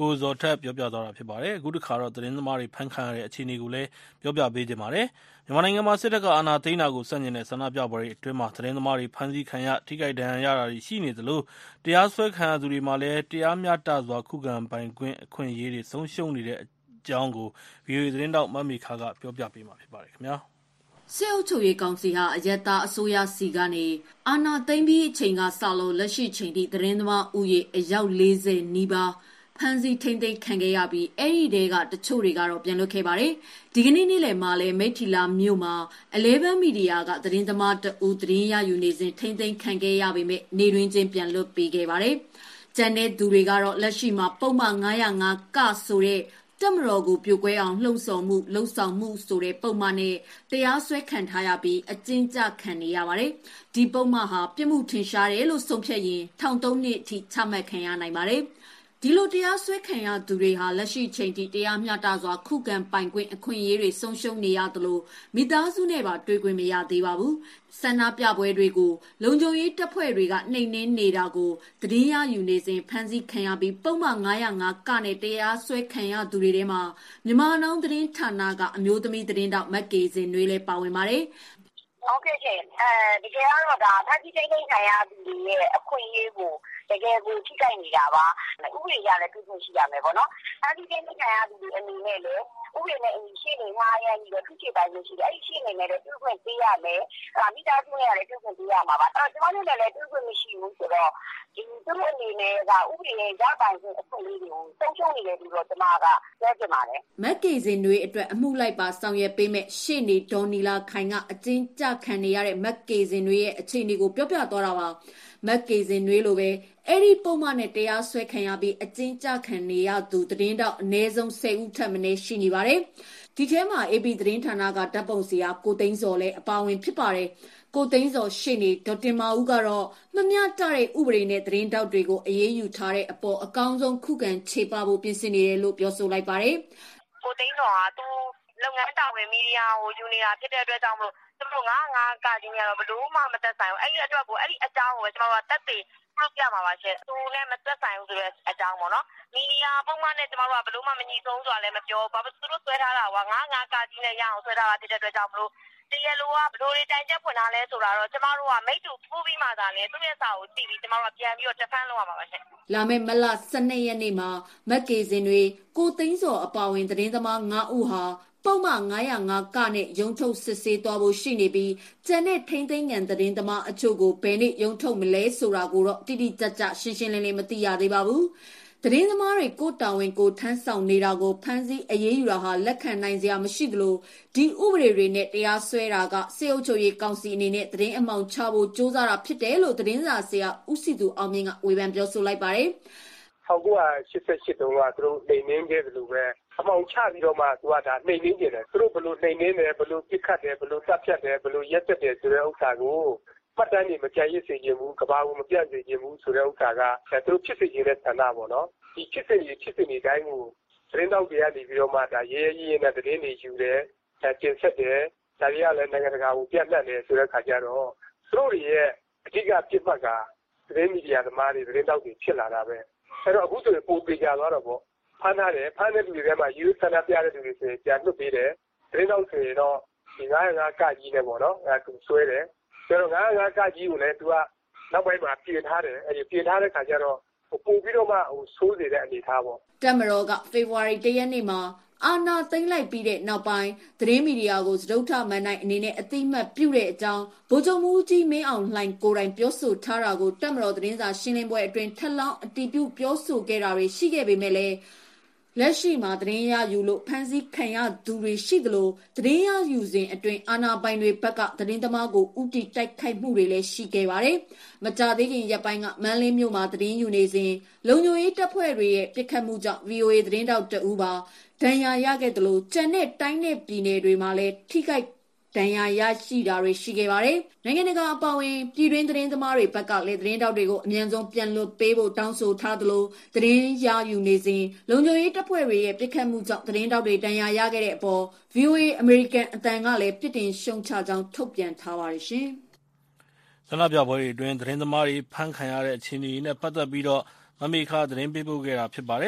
ကိုဇော်ထက်ပြောပြသွားတာဖြစ်ပါတယ်။ အခုတစ်ခါတော့သတင်းသမားတွေဖမ်းခံရတဲ့အခြေအနေကိုလည်းပြောပြပေးချင်ပါတယ်။ မြန်မာနိုင်ငံမှာစစ်တပ်ကအာဏာသိမ်းတာကိုဆန့်ကျင်တဲ့ဆန္ဒပြပွဲတွေအတွင်းမှာသတင်းသမားတွေဖမ်းဆီးခံရထိခိုက်ဒဏ်ရာရတာတွေရှိနေသလိုတရားစွဲခံရသူတွေမှာလည်းတရားမျှတစွာခုခံပိုင်ခွင့်အခွင့်အရေးတွေဆုံးရှုံးနေတဲ့အကြောင်းကို ဗွီအိုအေသတင်းထောက်မမေခကပြောပြပေးမှာဖြစ်ပါတယ်ခင်ဗျာ။စစ်အုပ်ချုပ်ရေးကောင်စီဟာအယက်သားအစိုးရစီကနေအာဏာသိမ်းပြီးအချိန်ကစလို့လက်ရှိချိန်ထိသတင်းသမားဦးရေအယောက်လေးဆယ်နီးပါးဖမ်းဆီးထိန်းသိမ်းခံခဲ့ရပြီးအဲ့ဒီတဲကတချို့တွေကတော့ပြန်လွတ်ခဲ့ပါတယ်။ဒီကနေ့နေ့လယ်မှာလည်းမိထ္ထီလာမြို့မှာelevenမီဒီယာကသတင်းသမားတဦးသတင်းရယူနေစဉ်ထိန်းသိမ်းခံခဲ့ရပေမဲ့နေတွင်ချင်းပြန်လွတ်ပေးခဲ့ပါတယ်။ကျန်တဲ့သူတွေကတော့လက်ရှိမှာပုံမှန်nine oh fiveကဆိုတဲ့တက်မတော်ကိုပြိုကွဲအောင်လှုံ့ဆော်မှုလှုံ့ဆော်မှုဆိုတဲ့ပုံမှန်နဲ့တရားစွဲခံထားရပြီးအကျဉ်းချခံနေရပါတယ်။ဒီပုံမှန်ဟာပြစ်မှုထင်ရှားတယ်လို့ဆုံးဖြတ်ရင်ထောင်သုံးနှစ်အထိချမှတ်ခံရနိုင်ပါတယ်။ဒီလိုတရားစွဲခံရသူတွေဟာလက်ရှိချိန်ထိတရားမျှတစွာခုခံပိုင်ခွင့်အခွင့်အရေးတွေဆုံးရှုံးနေရသလိုမိသားစုနဲ့ပါတွေ့ခွင့်မရသေးပါဘူး။ဆန္ဒပြပွဲတွေကိုလုံခြုံရေးတပ်ဖွဲ့တွေကနှိမ်နင်းနေတာကိုသတင်းရယူနေစဉ်ဖမ်းဆီးခံရပြီးပုံမှန်nine oh fiveကနဲ့တရားစွဲခံရသူတွေထဲမှာမြန်မာနောင်သတင်းဌာနကအမျိုးသမီးသတင်းတောက်မက်ကေစင်တွေလည်းပါဝင်ပါတယ်။ဟုတ်ကဲ့ရှင်အဲဒီကဲတော့ဒါဖမ်းဆီးထိန်းသိမ်းခံရသူတွေရဲ့အခွင့်အရေးကိုတကယ်ကိုထိခိုက်နေတာပါဥပဒေရလည်းပြုဖို့ရှိရမယ်ပေါ့နော်ဖမ်းဆီးထိန်းသိမ်းခံရသူတွေအနေနဲ့လည်းဥပဒေနဲ့အညီရှင်းနေငှားရမ်းပြီးတော့သူ့ခြေပိုင်းလို့ရှိတယ်အဲ့ဒီရှင်းနေနဲ့လည်းပြုခွင့်ပေးရမယ်အဲမိသားစုနဲ့လည်းပြုခွင့်ပေးရမှာပါအဲ့တော့ကျွန်တော်တို့လည်းပြုခွင့်မရှိဘူးဆိုတော့ဒီသူတို့အနေနဲ့ကဥပဒေရဲ့ရပိုင်ခွင့်အခွင့်အရေးတွေကိုဆုံးရှုံးနေတယ်ပြီးတော့ကျွန်မကပြောချင်ပါတယ်မက်ကေစင်တွေအတွက်အမှုလိုက်ပါဆောင်ရွက်ပေးမဲ့ရှေ့နေဒေါ်နီလာခိုင်ကအကျဉ်းချခံနေရတဲ့မက်ကေစင်တွေရဲ့အခြေအနေကိုပြောပြသွားတာပါမက်ကေစင်တွေလိုပဲအဲ့ဒီပုံမှန်နဲ့တရားစွဲခံရပြီးအကျဉ်းချခံနေရသူသတင်းတောက်အနည်းဆုံးtenဦးထက်မနည်းရှိနေပါတယ်ဒီထဲမှာ အေပီ သတင်းဌာနကဓာတ်ပုံဆရာကိုသိန်းစောလည်းအပါဝင်ဖြစ်ပါတယ်ကိုသိန်းစောရှေ့နေဒေါက်တင်မာဦးကတော့မမျှတတဲ့ဥပဒေနဲ့သတင်းတောက်တွေကိုအရေးယူထားတဲ့အပေါ်အကောင်းဆုံးခုခံခြေပဖို့ပြင်ဆင်နေတယ်လို့ပြောဆိုလိုက်ပါတယ်ကိုသိန်းစောကသူလုပ်ငန်းတာဝန်မီဒီယာကိုယူနေတာဖြစ်တဲ့အတွက်ကြောင့်မလို့သူတို့nine oh fiveကကြီးကတော့ဘလို့မှမသက်ဆိုင်ဘူးအဲ့ဒီအတွက်ကိုအဲ့ဒီအကြောင်းကိုကျွန်တော်ကတက်တည်ပြုတ်ပြမှာပါရှင့်သူနဲ့မသက်ဆိုင်ဘူးဆိုတဲ့အကြောင်းပေါ့နော်မီဒီယာပုံမှန်နဲ့ကျွန်တော်တို့ကဘလို့မှမညီဆုံးဆိုတာလည်းမပြောဘာလို့သူတို့ဆွဲထားတာကnine oh fiveကကြီးနဲ့ရအောင်ဆွဲထားတာဖြစ်တဲ့အတွက်ကြောင့်မလို့တရားလိုကဘလို့တွေတိုင်ချက်ဖွင့်ထားလဲဆိုတာတော့ကျွန်တော်တို့ကမိတ်တူဖူးပြီးမှသာလဲသူ့ရဲ့စာကိုကြည့်ပြီးကျွန်တော်တို့ကပြန်ပြီးတော့တဖန်လုပ်ရမှာပါရှင့်လာမယ့်မလtwelveရက်နေ့မှာမက်ကေစင်တွေကိုသိန်းစောအပါဝင်သတင်းသမားnineဦးဟာပုံမှန်nine oh fiveကနဲ့ရုံထုတ်စစ်ဆေးသွားဖို့ရှိနေပြီးကျန်တဲ့ထိန်းသိမ်းငံသတင်းသမားအချို့ကိုဘယ်နေ့ရုံထုတ်မလဲဆိုတာကိုတော့တိတိကျကျရှင်းရှင်းလင်းလင်းမသိရသေးပါဘူးသတင်းသမားတွေကိုတာဝန်ကိုထမ်းဆောင်နေတာကိုဖမ်းဆီးအရေးယူတာဟာလက်ခံနိုင်စရာမရှိသလိုဒီဥပဒေတွေနဲ့တရားစွဲတာကစစ်အုပ်ချုပ်ရေးကောင်စီအနေနဲ့သတင်းအမှောင်ချဖို့ကြိုးစားတာဖြစ်တယ်လို့သတင်းစာဆရာဦးစီသူအောင်မြင့်ကဝေဖန်ပြောဆိုလိုက်ပါတယ် nineteen eighty-eightတုန်းကသူတို့နှိမ်နှင်းခဲ့တယ်လို့ပဲအမှောင်ချပြီးတော့မှသူကဒါနှိမ်နှင်းကြတယ်သူတို့ဘလို့နှိမ်နှင်းတယ်ဘလို့ပြစ်ခတ်တယ်ဘလို့တပ်ဖြတ်တယ်ဘလို့ရက်သက်တယ်ဆိုတဲ့ဥစ္စာကိုပတ်တန်းနေမကြံရစ်စေခြင်းဘူးကဘာကိုမပြတ်စေခြင်းဘူးဆိုတဲ့ဥစ္စာကသူတို့ဖြစ်စေခြင်းတဲ့ဆန္ဒပေါ့နော်ဒီဖြစ်စေဖြစ်စေနေတိုင်းကိုသတင်းတောက်တွေကနေပြီးတော့မှဒါရဲရဲရဲနဲ့သတင်းတွေယူတယ်တင်ဆက်တယ်ဒါတွေကလည်းနိုင်ငံတကာကိုပြတ်နှံ့တယ်ဆိုတဲ့ခါကျတော့သူတို့ရဲ့အဓိကပြစ်မှတ်ကသတင်းမီဒီယာသမားတွေသတင်းတောက်တွေဖြစ်လာတာပဲအဲ့တော့အခုဆိုရင်ပိုပေကြသွားတော့ပေါ့ဖမ်းထားတယ်ဖမ်းတဲ့လူတွေထဲမှာယူဆန္ဒပြတဲ့လူတွေဆိုရင်ပြန်လွတ်ပေးတယ်သတင်းတောက်ဆိုရင်တော့ဒီnine oh fiveကကြီးနဲ့ပေါ့နော်အဲသူဆွဲတယ်ဆိုတော့nine oh fiveကကြီးကိုလည်းသူကနောက်ပိုင်းမှာပြင်ထားတယ်အဲ့ဒီပြင်ထားတဲ့ခါကျတော့ပို့ပြီးတော့မှဟိုဆိုးစေတဲ့အနေထားပေါ့တက်မတော်ကဖေဖော်ဝါရီoneရက်နေ့မှာအာဏာသိမ်းလိုက်ပြီးတဲ့နောက်ပိုင်းသတင်းမီဒီယာကိုစတုထမန်နိုင်အနေနဲ့အသိမှတ်ပြုတဲ့အကြောင်းဗိုလ်ချုပ်မှူးကြီးမင်းအောင်လှိုင်ကိုယ်တိုင်ပြောဆိုထားတာကိုတက်မတော်သတင်းစာရှင်းလင်းပွဲအတွင်းထပ်လောင်းအတည်ပြုပြောဆိုခဲ့တာတွေရှိခဲ့ပေမဲ့လည်းလက်ရှိမှာသတင်းရယူလို့ဖမ်းဆီးခံရသူတွေရှိသလိုသတင်းရယူစဉ်အတွင်းအာဏာပိုင်တွေဘက်ကသတင်းသမားကိုဥတီတိုက်ခိုက်မှုတွေလည်းရှိခဲ့ပါတယ်။မကြာသေးခင်ရက်ပိုင်းကမန်းလေးမြို့မှာသတင်းယူနေစဉ်လုံခြုံရေးတပ်ဖွဲ့တွေရဲ့ပစ်ခတ်မှုကြောင့် ဗီအိုအေ သတင်းတောက်တအူးပါဒဏ်ရာရခဲ့တယ်လို့ကျန်တဲ့တိုင်းနဲ့ပြည်နယ်တွေမှာလည်းထိခိုက်ဒဏ်ရာရရှိတာတွေရှိခဲ့ပါတယ်။နိုင်ငံတကာအပါအဝင်ပြည်တွင်းသတင်းသမားတွေဘက်ကလည်းသတင်းတောက်တွေကိုအမြန်ဆုံးပြန်လွှတ်ပေးဖို့တောင်းဆိုထားသလိုသတင်းရယူနေစဉ်လုံခြုံရေးတပ်ဖွဲ့တွေရဲ့ပစ်ခတ်မှုကြောင့်သတင်းတောက်တွေဒဏ်ရာရခဲ့တဲ့အပေါ် ဗီအိုအေ အမေရိကန်အသံကလည်းပြစ်တင်ရှုံချကြောင်းထုတ်ပြန်ထားပါတယ်ရှင်။ဆန္ဒပြပွဲတွေအတွင်းသတင်းသမားတွေဖမ်းခံရတဲ့အခြေအနေနဲ့ပတ်သက်ပြီးတော့မမေခသတင်းပေးပို့ခဲ့တာဖြစ်ပါတယ်။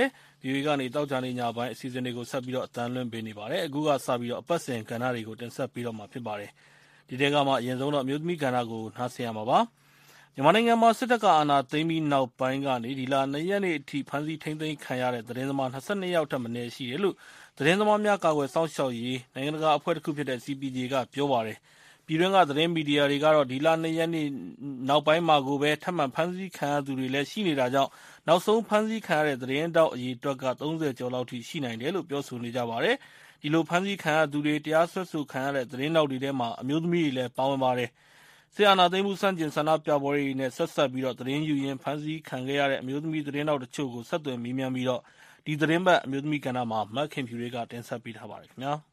ဗီအိုအေကနေသောကြာနေ့ညပိုင်းအစီအစဉ်တွေကိုဆက်ပြီးတော့အသံလွှင့်ပေးနေပါတယ်။အခုကစပြီးတော့အပတ်စဉ်ကဏ္ဍတွေကိုတင်ဆက်ပေးတော့မှာဖြစ်ပါတယ်။ဒီတဲကမှအရင်ဆုံးတော့အမျိုးသမီးကဏ္ဍကိုနားဆင်ရမှာပါ။မြန်မာနိုင်ငံမှာစစ်တပ်ကအာဏာသိမ်းပြီးနောက်ပိုင်းကနေဒီလ၂ရက်နေ့အထိဖမ်းဆီးထိန်းသိမ်းခံရတဲ့သတင်းသမား၂၂ယောက်ထက်မနည်းရှိတယ်လို့သတင်းသမားများကာကွယ်စောင့်ရှောက်ရေးနိုင်ငံတကာအဖွဲ့တစ်ခုဖြစ်တဲ့ စီ ပီ ဂျေ ကပြောပါတယ်။ပြည်တွင်းကသတင်းမီဒီယာတွေကတော့ဒီလ၂ရက်နေ့နောက်ပိုင်းမှာကိုပဲထပ်မံဖမ်းဆီးခံရသူတွေလည်းရှိနေတာကြောင့်နောက်ဆုံးဖမ်းဆီးခံရတဲ့သတင်းတောက်အရေးအတွက်က၃၀ကျော်လောက်ထိရှိနိုင်တယ်လို့ပြောဆိုနေကြပါတယ်။ဒီလိုဖမ်းဆီးခံရသူတွေတရားစွဲဆိုခံရတဲ့သတင်းတောက်တွေထဲမှာအမျိုးသမီးတွေလည်းပါဝင်ပါတယ်။စစ်အာဏာသိမ်းမှုဆန့်ကျင်ဆန္ဒပြပွဲတွေနဲ့ဆက်ဆက်ပြီးတော့သတင်းယူရင်းဖမ်းဆီးခံခဲ့ရတဲ့အမျိုးသမီးသတင်းတောက်တချို့ကိုဆက်သွယ်မေးမြန်းပြီးတော့ဒီသတင်းပတ်အမျိုးသမီးကဏ္ဍမှာမတ်ခင်ဖြူတွေကတင်ဆက်ပေးထားပါတယ်ခင်ဗျာ။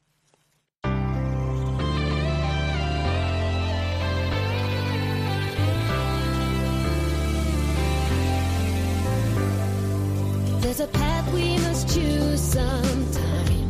There's a path we must choose sometime.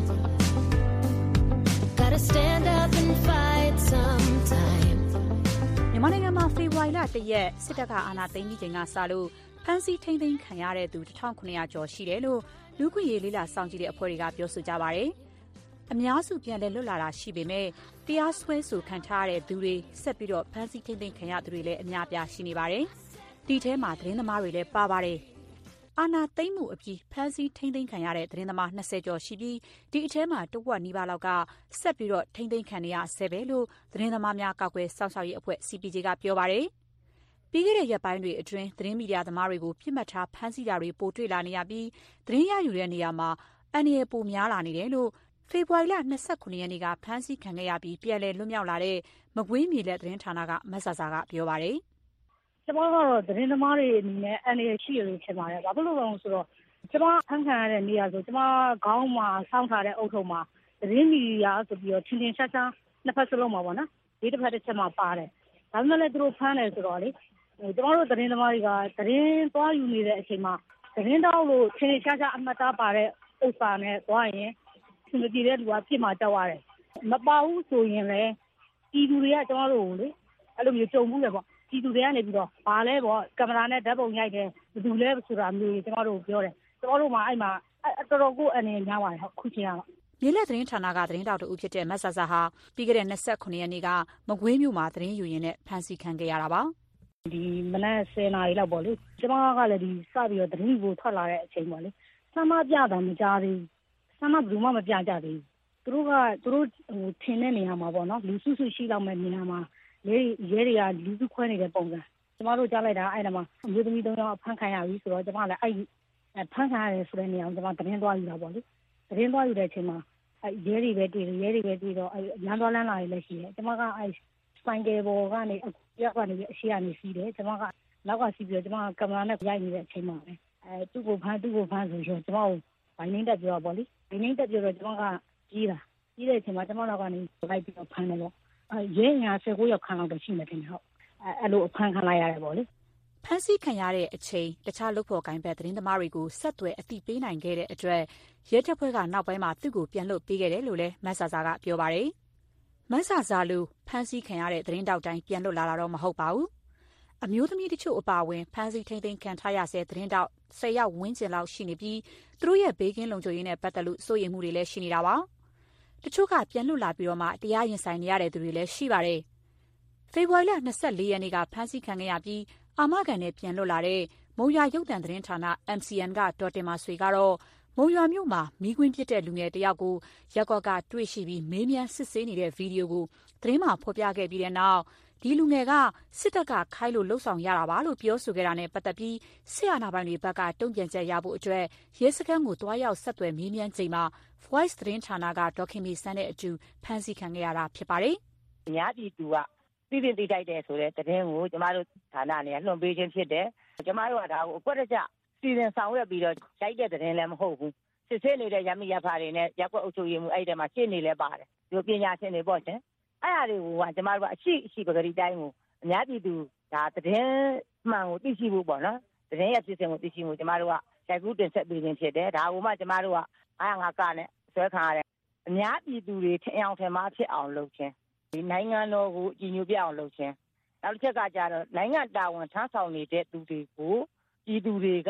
Gotta stand up and fight sometime. မြန်မာနိုင်ငံမှာဖေဖော်ဝါရီလတရက်စစ်တပ်ကအာဏာသိမ်းပြီးချိန်ကစလို့ဖမ်းဆီးထိန်းသိမ်းခံရတဲ့သူတစ်ထောင်ခုနှစ်ရာကျော်ရှိတယ်လို့လူ့ခွင့်ရေးလေးလာစောင့်ကြည့်တဲ့အဖွဲ့တွေကပြောဆိုကြပါတယ်။အများစုပြန်လည်လွတ်လာတာရှိပေမဲ့တရားစွဲဆိုခံထားရတဲ့သူတွေဆက်ပြီးတော့ဖမ်းဆီးထိန်းသိမ်းခံရသူတွေလည်းအများပြားရှိနေပါတယ်။ဒီထဲမှာသတင်းသမားတွေလည်းပါပါတယ်။အာဏာသိမ်းမှုအပြီးဖမ်းဆီးထိန်းသိမ်းခံရတဲ့သတင်းသမား၂၀ကျော်ရှိပြီးဒီအထဲမှာတဝက်နီးပါးလောက်ကဆက်ပြီးတော့ထိန်းသိမ်းခံနေရဆဲပဲလို့သတင်းသမားများကာကွယ်စောင့်ရှောက်ရေးအဖွဲ့ စီ ပီ ဂျေ ကပြောပါတယ်။ပြီးခဲ့တဲ့ရက်ပိုင်းတွေအတွင်းသတင်းမီဒီယာသမားတွေကိုပြစ်မှတ်ထားဖမ်းဆီးတာတွေပိုတွေ့လာနေရပြီးသတင်းရယူတဲ့နေရာမှာအန္တရာယ်ပိုများလာနေတယ်လို့ဖေဖော်ဝါရီလ၂၉ရက်နေ့ကဖမ်းဆီးခံခဲ့ရပြီးပြန်လည်လွတ်မြောက်လာတဲ့မကွေးမြေလက်သတင်းဌာနကမဆာဆာကပြောပါတယ်။ကျမကတော့သတင်းသမားတွေအနေနဲ့အန္တရာယ်ရှိရလို့ထင်ပါတယ်။ဘာဖြစ်လို့လဲဆိုတော့ကျမဖမ်းခံရတဲ့နေရာဆိုကျမခေါင်းမှာစောင့်ထားတဲ့အုပ်ထုံမှာသတင်းမီဒီယာဆိုပြီးတော့ထင်ထင်ရှားရှားနှစ်ဖက်စလုံးမှာပေါ့နော်။ဒီတစ်ဖက်တစ်ချက်မှာပါတယ်။ဒါပေမဲ့လည်းသူတို့ဖမ်းတယ်ဆိုတော့လေကျမတို့သတင်းသမားတွေကသတင်းသွားယူနေတဲ့အချိန်မှာသတင်းတောက်လို့ထင်ထင်ရှားရှားအမှတ်သားပါတဲ့ဥစ္စာနဲ့သွားရင်သူမကြည့်တဲ့လူကပြစ်မှာကြောက်ရတယ်။မပါဘူးဆိုရင်လည်းပြည်သူတွေကကျမတို့ကိုလေအဲ့လိုမျိုးကြုံမှုတယ်ပေါ့ပြည်သူတွေကနေပြီးတော့ဘာလဲပေါ့ကင်မရာနဲ့ဓာတ်ပုံရိုက်တယ်ဘယ်သူလဲဆိုတာမျိုးကျမတို့ပြောတယ်ကျမတို့မှအဲ့မှာတော်တော်ကိုအနေနဲ့များပါတယ်ခုချိန်ကတော့မြေလက်သတင်းဌာနကသတင်းတောက်တူဖြစ်တဲ့မဆာဆာဟာပြီးခဲ့တဲ့၂၉ရက်နေ့ကမကွေးမြို့မှာသတင်းယူရင်းနဲ့ဖမ်းဆီးခံခဲ့ရတာပါဒီမနက်၁၀နာရီလောက်ပေါ့လေကျမကလည်းဒီစပြီးတော့သတင်းကိုထွက်လာတဲ့အချိန်ပေါ့လေဆမ်းမပြတာမကြားသေးဘူးဆမ်းမဘယ်သူမှမပြကြသေးဘူးသူတို့ကသူတို့ဟိုထင်တဲ့နေရာမှာပေါ့နော်လူစုစုရှိလောက်မဲ့နေရာမှာရဲရဲတွေကလူစုခွဲနေတဲ့ပုံစံကျမတို့ကြားလိုက်တာအဲ့ဒါမှအမျိုးသမီးသုံးယောက်ဖမ်းခံရပြီဆိုတော့ကျမလည်းအဲ့ဖမ်းခံရတယ်ဆိုတဲ့နေရာကိုကျမသတင်းသွားယူတာပေါ့လေသတင်းသွားယူတဲ့အချိန်မှာအဲ့ရဲတွေပဲတွေ့တယ်ရဲတွေပဲတွေ့တော့အဲ့လမ်းသွားလမ်းလာတွေလည်းရှိတယ်ကျမကအဲ့ဆိုင်ကယ်ပေါ်ကနေရက်ကနေအရှိကနေစီးတယ်ကျမကနောက်ကစီးပြီးတော့ကျမကကင်မရာနဲ့ရိုက်နေတဲ့အချိန်မှာပဲအဲသူ့ကိုဖမ်းသူ့ကိုဖမ်းဆိုတော့ကျမကိုဘိုင်းနှင်းတက်ပြောပေါ့လေဘိုင်းနှင်းတက်ပြောတော့ကျမကကြီးတာကြီးတဲ့အချိန်မှာကျမတို့ကနေလိုက်ပြီးတော့ဖမ်းတယ်ပေါ့ရဲညာ၁၉ရောက်ခံလောက်တော့ရှိနေတယ်ဟုတ်အဲ့လိုအဖမ်းခံလိုက်ရတယ်ပေါ့လေဖမ်းဆီးခံရတဲ့အချိန်တခြားလုပ်ဖို့ကိုင်းဘက်သတင်းသမားတွေကိုဆက်သွယ်အသိပေးနိုင်ခဲ့တဲ့အတွက်ရဲတပ်ဖွဲ့ကနောက်ပိုင်းမှာသူ့ကိုပြန်လွှတ်ပေးခဲ့တယ်လို့လည်းမဆာဆာကပြောပါတယ်မဆာဆာလိုဖမ်းဆီးခံရတဲ့သတင်းတောက်တိုင်းပြန်လွတ်လာတာတော့မဟုတ်ပါဘူးအမျိုးသမီးတချို့အပါအဝင်ဖမ်းဆီးထိန်းသိမ်းခံထားရဆဲသတင်းတောက်၁၀ယောက်ဝန်းကျင်လောက်ရှိနေပြီးသူတို့ရဲ့ဘေးကင်းလုံခြုံရေးနဲ့ပတ်သက်လို့စိုးရိမ်မှုတွေလည်းရှိနေတာပါတချို့ကပြန်လွတ်လာပြီးတော့မှတရားရင်ဆိုင်နေရတဲ့သူတွေလည်းရှိပါတယ်ဖေဖော်ဝါရီလ၂၄ရက်နေ့ကဖမ်းဆီးခံခဲ့ရပြီးအာမခံနဲ့ပြန်လွတ်လာတဲ့မုံရွာရုပ်သံသတင်းဌာန အမ်စီအန် ကဒေါ်တင်မာဆွေကတော့မုံရွာမြို့မှာမိခွင်းပြစ်တဲ့လူငယ်တယောက်ကိုရက်ကွက်ကတွေ့ရှိပြီးမေးမြန်းစစ်ဆေးနေတဲ့ဗီဒီယိုကိုသတင်းမှာဖော်ပြခဲ့ပြီးတဲ့နောက်ဒီလူငယ်ကစစ်တပ်ကခိုင်းလို့လှုပ်ဆောင်ရတာပါလို့ပြောဆိုခဲ့တာနဲ့ပတ်သက်ပြီးဆရာနာပိုင်တွေဘက်ကတုံ့ပြန်ချက်ရဖို့အတွက်ရဲစခန်းကိုတွားရောက်ဆက်သွယ်မေးမြန်းချိန်မှာ Voice သတင်းဌာနကဒေါခင်မီစန်းတဲ့အတူဖမ်းဆီးခံခဲ့ရတာဖြစ်ပါတယ်။အများပြည်သူကပြည်ပင်သိတိုက်တယ်ဆိုတဲ့သတင်းကိုကျမတို့ဌာနအနေနဲ့လွှင့်ပေးခြင်းဖြစ်တယ်။ကျမတို့ကဒါကိုအကွက်တကျစီစဉ်ဆောင်ရွက်ပြီးတော့ရိုက်တဲ့သတင်းလည်းမဟုတ်ဘူး။စစ်ဆေးနေတဲ့ရမီရဖာတွေနဲ့ရက်ကွက်အုပ်ချုပ်ရေးမှုအဲ့ဒီမှာရှင်းနေလဲပါတယ်။ဒီပညာရှင်တွေပေါ့ရှင်။အဲ့အရာတွေကကျမတို့ကအရှိအရှိပဂရီတိုင်းကိုအများပြည်သူဒါသတင်းမှန်ကိုသိရှိဖို့ပေါ့နော်။သတင်းရဖြစ်စဉ်ကိုသိရှိဖို့ကျမတို့ကရိုက်ကူးတင်ဆက်ပေးခြင်းဖြစ်တယ်။ဒါကိုမှကျမတို့ကအားငါကနဲ့ဆွဲခံရတယ်။အများပြည်သူတွေထင်အောင်ထင်မှားဖြစ်အောင်လုပ်ခြင်းဒီနိုင်ငံတော်ကိုအညီညွတ်ပြအောင်လုပ်ခြင်းနောက်တစ်ချက်ကကြတော့နိုင်ငံတာဝန်ထမ်းဆောင်နေတဲ့သူတွေကိုပြည်သူတွေကတ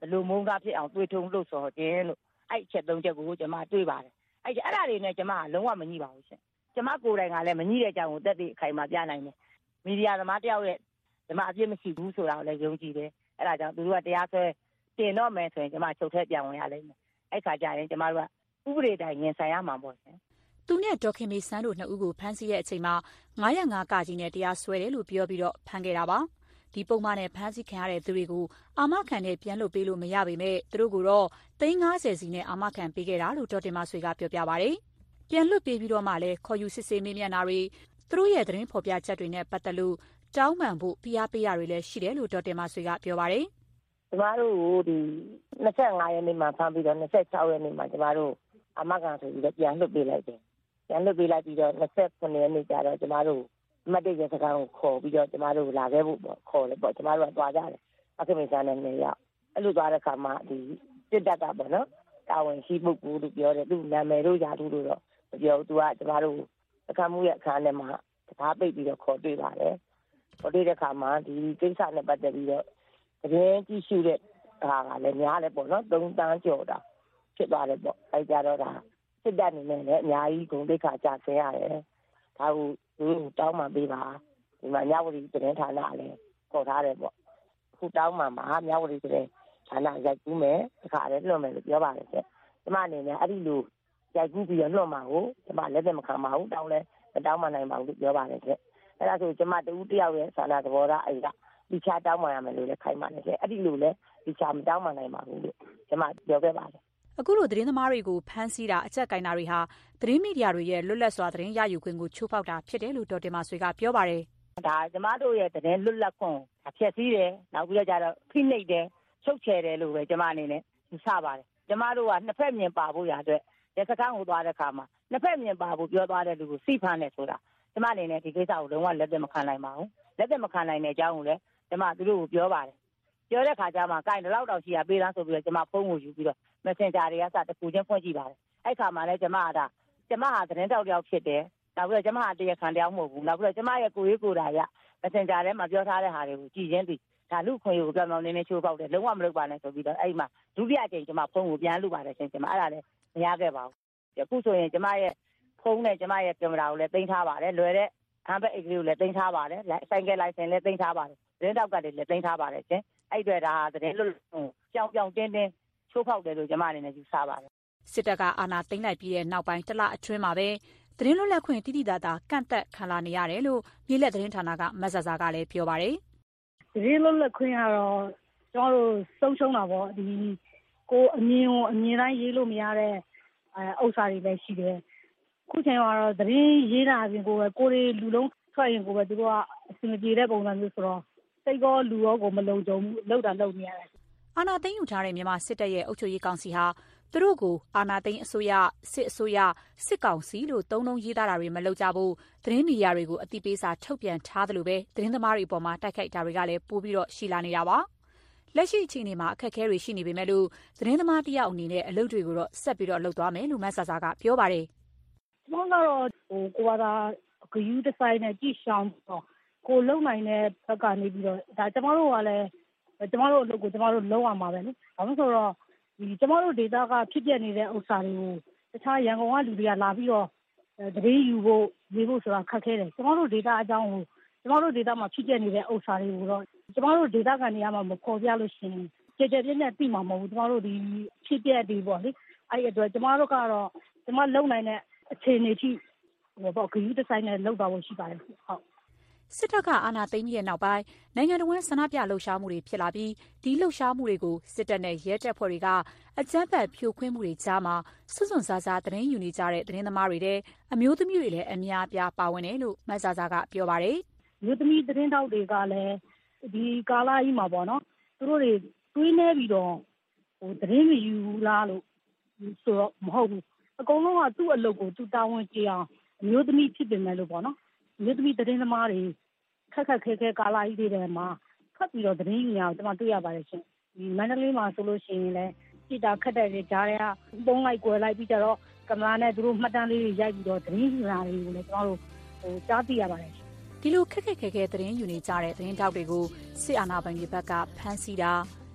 လိုမုန်းကားဖြစ်အောင်တွေးထုံလှုပ်ဆော်ခြင်းလို့အဲ့အချက်သုံးချက်ကိုကျွန်မတွေးပါတယ်အဲ့အဲ့ဒါတွေနဲ့ကျွန်မကလုံးဝမညှိပါဘူးရှင်ကျွန်မကိုယ်တိုင်ကလည်းမညှိတဲ့အကြောင်းကိုတက်တဲ့အခိုင်အမာပြနိုင်တယ်မီဒီယာသမားတယောက်ရဲ့ကျွန်မအပြစ်မရှိဘူးဆိုတာကိုလည်းယုံကြည်တယ်အဲ့ဒါကြောင့်သူတို့ကတရားစွဲတင်တော့မယ်ဆိုရင်ကျွန်မချုပ်ထဲပြန်ဝင်ရလိမ့်မယ်အဲ့ခါကျရင်ကျွန်မတို့ကဥပဒေတိုင်းရင်ဆိုင်ရမှာပေါ့ရှင်သူနဲ့ဒေါ်ခင်မေစန်းတို့နှစ်ဦးကိုဖမ်းဆီးတဲ့အချိန်မှာငါးရက်ငါးကကြီးနဲ့တရားစွဲတယ်လို့ပြောပြီးတော့ဖမ်းခဲ့တာပါဒီပုံမှန်နဲ့ဖမ်းဆီးခံရတဲ့သူတွေကိုအာမခံနဲ့ပြန်လွှတ်ပေးလို့မရပေမဲ့သူတို့ကတော့သိန်းငါးဆယ်စီနဲ့အာမခံပေးခဲ့တာလို့ဒေါ်တင်မဆွေကပြောပြပါတယ်ပြန်လွှတ်ပေးပြီးတော့မှလည်းခေါ်ယူစစ်ဆေးမေးမြန်းတာတွေသူတို့ရဲ့သတင်းဖော်ပြချက်တွေနဲ့ပတ်သက်လို့တောင်းပန်ဖို့ဖိအားပေးတာတွေလည်းရှိတယ်လို့ဒေါ်တင်မဆွေကပြောပါတယ်ကျမတို့ကိုဒီနှစ်ဆက်ငါးရက်နေ့မှာဖမ်းပြီးတော့နှစ်ဆက်ခြောက်ရက်နေ့မှာကျမတို့အာမခံဆိုပြီးတော့ပြန်လွှတ်ပေးလိုက်တယ်ပြန်လွှတ်ပေးလိုက်ပြီးတော့နှစ်ဆက်ခုနှစ်ရက်နေ့ကျတော့ကျမတို့အမတ်တေရစကားကိုခေါ်ပြီးတော့ကျမတို့လာခဲ့ဖို့ပေါ့ခေါ်တယ်ပေါ့ကျမတို့ကသွားကြတယ်အခင်မဆန်းနဲ့နေရောက်အဲ့လိုသွားတဲ့ခါမှာဒီစစ်တပ်ကပေါ့နော်တာဝန်ရှိပုဂ္ဂိုလ်လို့ပြောတယ်သူနာမည်တို့ယာထုတို့တော့မပြောဘူးသူကကျမတို့အခမ်းမှုရဲ့အခမ်းထဲမှာတကားပိတ်ပြီးတော့ခေါ်တွေ့ပါတယ်ခေါ်တွေ့တဲ့ခါမှာဒီကိစ္စနဲ့ပတ်သက်ပြီးတော့သတင်းကြည့်ရှုတဲ့ဟာကလည်းများတယ်ပေါ့နော်သုံးတန်းကျော်တာဖြစ်သွားတယ်ပေါ့အဲကြတော့ဒါစစ်တပ်အနေနဲ့လည်းအများကြီးဂုဏ်သိက္ခာကျဆင်းရတယ်ဒါကိုသူတို့တောင်းပန်ပေးပါဒီမှာမြဝတီသတင်းဌာနလည်းခေါ်ထားတယ်ပေါ့ခုတောင်းပန်မှာမြဝတီသတင်းဌာနရိုက်ကူးမယ်တခါလည်းလွှတ်မယ်လို့ပြောပါတယ်ကျကျမအနေနဲ့အဲ့ဒီလိုရိုက်ကူးပြီးတော့လွှတ်မှာကိုကျမလက်သက်မခံပါဘူးတောင်းလဲမတောင်းပန်နိုင်ပါဘူးလို့ပြောပါတယ်ကျအဲ့ဒါဆိုကျမတူတယောက်ရဲ့ဆန္ဒသဘောထားအဲ့ဒါဒီချာတောင်းပန်ရမယ်လို့လည်းခိုင်းပါတယ်ကျအဲ့ဒီလိုလဲဒီချာမတောင်းပန်နိုင်ပါဘူးလို့ကျမပြောခဲ့ပါတယ်အခုလိုသတင်းသမားတွေကိုဖမ်းဆီးတာအကြက်ကင်တာတွေဟာသတင်းမီဒီယာတွေရဲ့လွတ်လပ်စွာသတင်းရယူခွင့်ကိုချိုးဖောက်တာဖြစ်တယ်လို့ဒေါ်တင်မဆွေကပြောပါတယ်။ဒါကျမတို့ရဲ့သတင်းလွတ်လပ်ခွင့်ဖျက်ဆီးတယ်နောက်ပြီးတော့ကျတော့ဖိနှိပ်တယ်ချုပ်ချယ်တယ်လို့ပဲကျမအနေနဲ့ယူဆပါတယ်။ကျမတို့ကနှစ်ဖက်မြင်ပါဖို့ရအတွက်ရစခန်းကိုသွားတဲ့အခါမှာနှစ်ဖက်မြင်ပါဖို့ပြောသွားတဲ့လူကိုစိဖမ်းတယ်ဆိုတာကျမအနေနဲ့ဒီကိစ္စကိုလုံးဝလက်သက်မခံနိုင်ပါဘူး။လက်သက်မခံနိုင်တဲ့အကြောင်းကိုလည်းကျမသူတို့ကိုပြောပါတယ်။ပြောတဲ့ခါကျမှကိုင်တလောက်တောင်ရှိရပေးလားဆိုပြီးတော့ကျမဖုန်းကိုယူပြီးတော့Messenger တွေကစတကူချင်းဖွင့်ကြည့်ပါတယ်အဲ့ခါမှာလည်းကျမကဒါကျမဟာသတင်းတောက်တယောက်ဖြစ်တယ်နောက်ပြီးတော့ကျမဟာတရားခံတယောက်မဟုတ်ဘူးနောက်ပြီးတော့ကျမရဲ့ကိုယ်ရေးကိုယ်တာရ Messenger ထဲမှာပြောထားတဲ့ဟာတွေကိုကြည်ချင်းပြီးဒါလူခွင့်ကိုပြောင်းပြောင်းနေနေချိုးပေါက်တယ်လုံးဝမလုပ်ပါနဲ့ဆိုပြီးတော့အဲ့မှာဒုတိယအကြိမ်ကျမဖုန်းကိုပြန်လုပ်ပါတယ်ရှင်ကျမအဲ့ဒါလည်းမရခဲ့ပါဘူးအခုဆိုရင်ကျမရဲ့ဖုန်းနဲ့ကျမရဲ့ကင်မရာကိုလည်းတင်ထားပါတယ်လွယ်တဲ့ဟန်ဘက်အိတ်ကလေးကိုလည်းတင်ထားပါတယ်ဆိုင်ကယ်လိုင်စင်လည်းတင်ထားပါတယ်သတင်းတောက်ကလည်းတင်ထားပါတယ်ရှင်အဲ့အတွက်ဒါသတင်းလွတ်ကြောင်ကြောင်တင်းတင်းချိုးဖောက်တယ်လို့ကျမအနေနဲ့ယူဆပါတယ်စစ်တပ်ကအာဏာသိမ်းလိုက်ပြီးတဲ့နောက်ပိုင်းတစ်လအတွင်းမှာပဲသတင်းလွတ်လပ်ခွင့်တိတိတသာကန့်သက်ခံလာနေရတယ်လို့မြေလက်သတင်းဌာနကမဆဆာကလည်းပြောပါတယ်သတင်းလွတ်လပ်ခွင့်ကတော့ကျွန်တော်တို့ဆုံးရှုံးတာပေါ့ဒီကိုအမြင်ကိုအမြင်တိုင်းရေးလို့မရတဲ့အဲဥစ္စာတွေလည်းရှိတယ်ခုချိန်ကတော့သတင်းရေးတာအပြင်ကိုပဲကိုယ်တွေလူလုံးထွက်ရင်ကိုပဲသူတို့ကအစီအပြေတဲ့ပုံစံမျိုးဆိုတော့စိတ်ကောလူရောကိုမလုံခြုံဘူးလောက်တာလောက်နေရတယ်အာဏာသိမ်းယူထားတဲ့မြန်မာစစ်တပ်ရဲ့အုပ်ချုပ်ရေးကောင်စီဟာသူတို့ကိုအာဏာသိမ်းအစိုးရစစ်အစိုးရစစ်ကောင်စီလို့သုံးလုံးရေးသားတာတွေမလုပ်ကြဘူးသတင်းမီဒီယာတွေကိုအတိပေးစာထုတ်ပြန်ထားတယ်လို့ပဲသတင်းသမားတွေအပေါ်မှာတိုက်ခိုက်တာတွေကလည်းပိုပြီးတော့ရှိလာနေတာပါလက်ရှိအခြေအနေမှာအခက်အခဲတွေရှိနေပေမဲ့လို့သတင်းသမားတယောက်အနေနဲ့အလုပ်တွေကိုတော့ဆက်ပြီးတော့လုပ်သွားမယ်လို့မဆဆာကပြောပါတယ်ကျွန်တော်ကတော့ဟိုကိုကသာဂယူးဒီဇိုင်းနဲ့ကြည့်ရှောင်းတော့ကိုလုံနိုင်တဲ့ဘက်ကနေပြီးတော့ဒါကျွန်တော်တို့ကလည်းကျမတို့အလုပ်ကိုကျမတို့လုပ်ရမှာပဲလေ။ဘာလို့ဆိုတော့ဒီကျမတို့ဒေတာကဖြစ်ပြနေတဲ့ဥစ္စာတွေကိုတခြားရန်ကုန်ကလူတွေကလာပြီးတော့သတင်းယူဖို့ရေးဖို့ဆိုတာခက်ခဲတယ်။ကျမတို့ဒေတာအကြောင်းကိုကျမတို့ဒေတာမှာဖြစ်ပြနေတဲ့ဥစ္စာတွေကိုတော့ကျမတို့ဒေတာကနေရာမှာမပေါ်ပြလို့ရှိရင်ကြည်ကြည်ပြည့်ပြည့်သိမှာမဟုတ်ဘူး။ကျမတို့ဒီဖြစ်ပြတွေပေါ့လေ။အဲ့ဒီအတွက်ကျမတို့ကတော့ကျမလုံနိုင်တဲ့အခြေအနေထိဟိုပေါ့ဂရုတစိုက်နဲ့လုပ်ပါဖို့ရှိပါတယ်ဟုတ်စစ်တပ်ကအာဏာသိမ်းပြီးတဲ့နောက်ပိုင်းနိုင်ငံတော်ဝန်ဆန္ဒပြလှုပ်ရှားမှုတွေဖြစ်လာပြီးဒီလှုပ်ရှားမှုတွေကိုစစ်တပ်နဲ့ရဲတပ်ဖွဲ့တွေကအကြမ်းဖက်ဖြိုခွင်းမှုတွေကြားမှာစွန့်စွန့်စားစားသတင်းယူနေကြတဲ့သတင်းသမားတွေတဲ့အမျိုးသမီးတွေလည်းအများအပြားပါဝင်တယ်လို့မဆာဆာကပြောပါတယ်။မျိုးသမီးသတင်းတောက်တွေကလည်းဒီကာလကြီးမှာပေါ့နော်သူတို့တွေတွေးနေပြီးတော့ဟိုသတင်းမယူလားလို့ဆိုတော့မဟုတ်ဘူးအကုန်လုံးကသူ့အလုပ်ကိုသူတာဝန်ကြည့်အောင်အမျိုးသမီးဖြစ်ပေမဲ့လို့ပေါ့နော်အမျိုးသမီးသတင်းသမားတွေခက်ခက်ခဲခဲကာလာကြီးတွေထဲမှာဖတ်ပြီးတော့သတင်းယူရအောင်ကျွန်မတွေ့ရပါတယ်ရှင်ဒီမန္တလေးမှာဆိုလို့ရှိရင်လည်းစိတာခက်တဲ့ကြားထဲကပုံလိုက်ကွယ်လိုက်ပြီးကြတော့ကင်မရာနဲ့သူတို့မှတ်တမ်းလေးတွေရိုက်ပြီးတော့သတင်းယူတာတွေကိုလည်းကျွန်တော်တို့ဟိုကြားသိရပါတယ်ဒီလိုခက်ခက်ခဲခဲသတင်းယူနေကြတဲ့သတင်းတောက်တွေကိုစစ်အာဏာပိုင်တွေဘက်ကဖမ်းဆီးတာ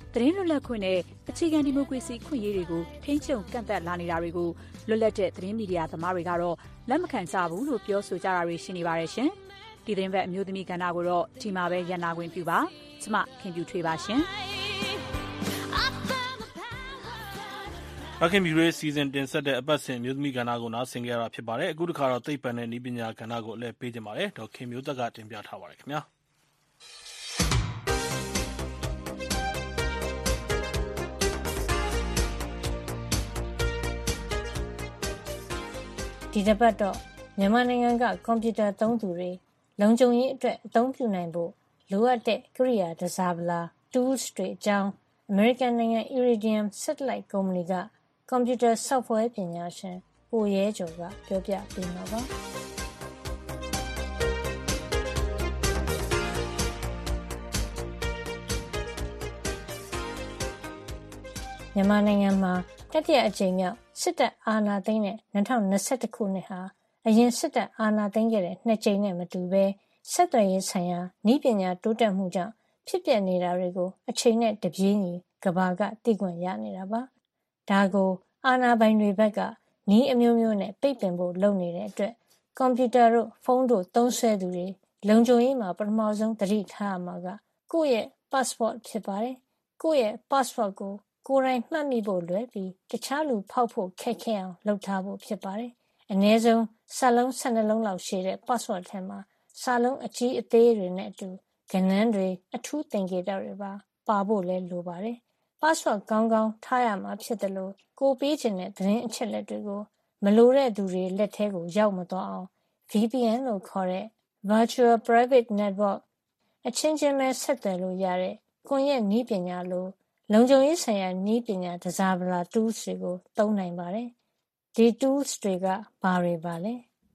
သတင်းလွတ်လပ်ခွင့်နဲ့အခြေခံဒီမိုကရေစီခွင့်ရေးတွေကိုထိန်းချုပ်ကန့်သတ်လာနေတာတွေကိုလွတ်လပ်တဲ့သတင်းမီဒီယာသမားတွေကတော့လက်မခံကြဘူးလို့ပြောဆိုကြတာတွေရှိနေပါတယ်ရှင်။ဒီသတင်းဘက်အမျိုးသမီးကဏ္ဍကိုတော့ဒီမှာပဲရန်နာခွင့်ပြုပါ။ကျမခင်ပြူထွေးပါရှင်။အခင်ဗျူရေးစီစဉ်တင်ဆက်တဲ့အပတ်စဉ်မျိုးသမီးကဏ္ဍကိုနားဆင်ကြရတာဖြစ်ပါတယ်အခုတစ်ခါတော့သိပ္ပံနဲ့နည်းပညာကဏ္ဍကိုအလဲပေးကြပါမယ်ဒေါက်ခင်မျိုးသက်ကတင်ပြထားပါတယ်ခင်ဗျာဒီတစ်ပတ်တော့မြန်မာနိုင်ငံကကွန်ပျူတာသုံးသူတွေလုံခြုံရေးအတွက်အသုံးပြုနိုင်ဖို့လိုအပ်တဲ့ကိရိယာတစားပလာ tools တွေအကြောင်း American နိုင်ငံ Iridium Satellite ကုမ္ပဏီကကွန်ပျူတာ software ပညာရှင်ကိုရဲကျော်ကပြောပြပေးမှာပါမြန်မာနိုင်ငံမှာတတိယအကြိမ်မြောက်စစ်တပ်အာဏာသိမ်းတဲ့၂၀၂၁ခုနှစ်ဟာအရင်စစ်တပ်အာဏာသိမ်းခဲ့တဲ့နှစ်ကြိမ်နဲ့မတူဘဲဆက်သွယ်ရေးဆိုင်ရာနည်းပညာတိုးတက်မှုကြောင့်ဖြစ်ပျက်နေတာတွေကိုအချိန်နဲ့တပြေးညီကမ္ဘာကသိခွင့်ရနေတာပါဒါကိုအာဏာပိုင်တွေဘက်ကနည်းအမျိုးမျိုးနဲ့ပိတ်ပင်ဖို့လုပ်နေတဲ့အတွက်ကွန်ပျူတာတို့ဖုန်းတို့သုံးစွဲသူတွေလုံခြုံရေးမှာပထမဆုံးသတိထားရမှာကကိုယ့်ရဲ့ passport ဖြစ်ပါတယ်ကိုယ့်ရဲ့ passport ကိုကိုယ်တိုင်မှတ်မိဖို့လွယ်ပြီးတခြားလူဖောက်ဖို့ခက်ခဲအောင်လုပ်ထားဖို့ဖြစ်ပါတယ်အနည်းဆုံးစာလုံး၁၂လုံးလောက်ရှိတဲ့ password ထဲမှာစာလုံးအကြီးအသေးတွေနဲ့အတူကဏ္ဍတွေအထူးသင်္ကေတတွေပါပါဖို့လည်းလိုပါတယ် password ကောင်းကောင်းထားရမှာဖြစ်တယ်လို့ကိုပေးချင်တဲ့သတင်းအချက်လက်တွေကိုမလိုတဲ့သူတွေလက်ထဲကိုရောက်မသွားအောင် V P N လို့ခေါ်တဲ့ Virtual Private Network အချင်းချင်းပဲဆက်သွယ်လို့ရတဲ့ကွန်ရက်နည်းပညာလိုလုံခြုံရေးဆိုင်ရာနည်းပညာတစားပလာ tools တွေကိုသုံးနိုင်ပါတယ်ဒီ tools တွေကဘာတွေပါလဲ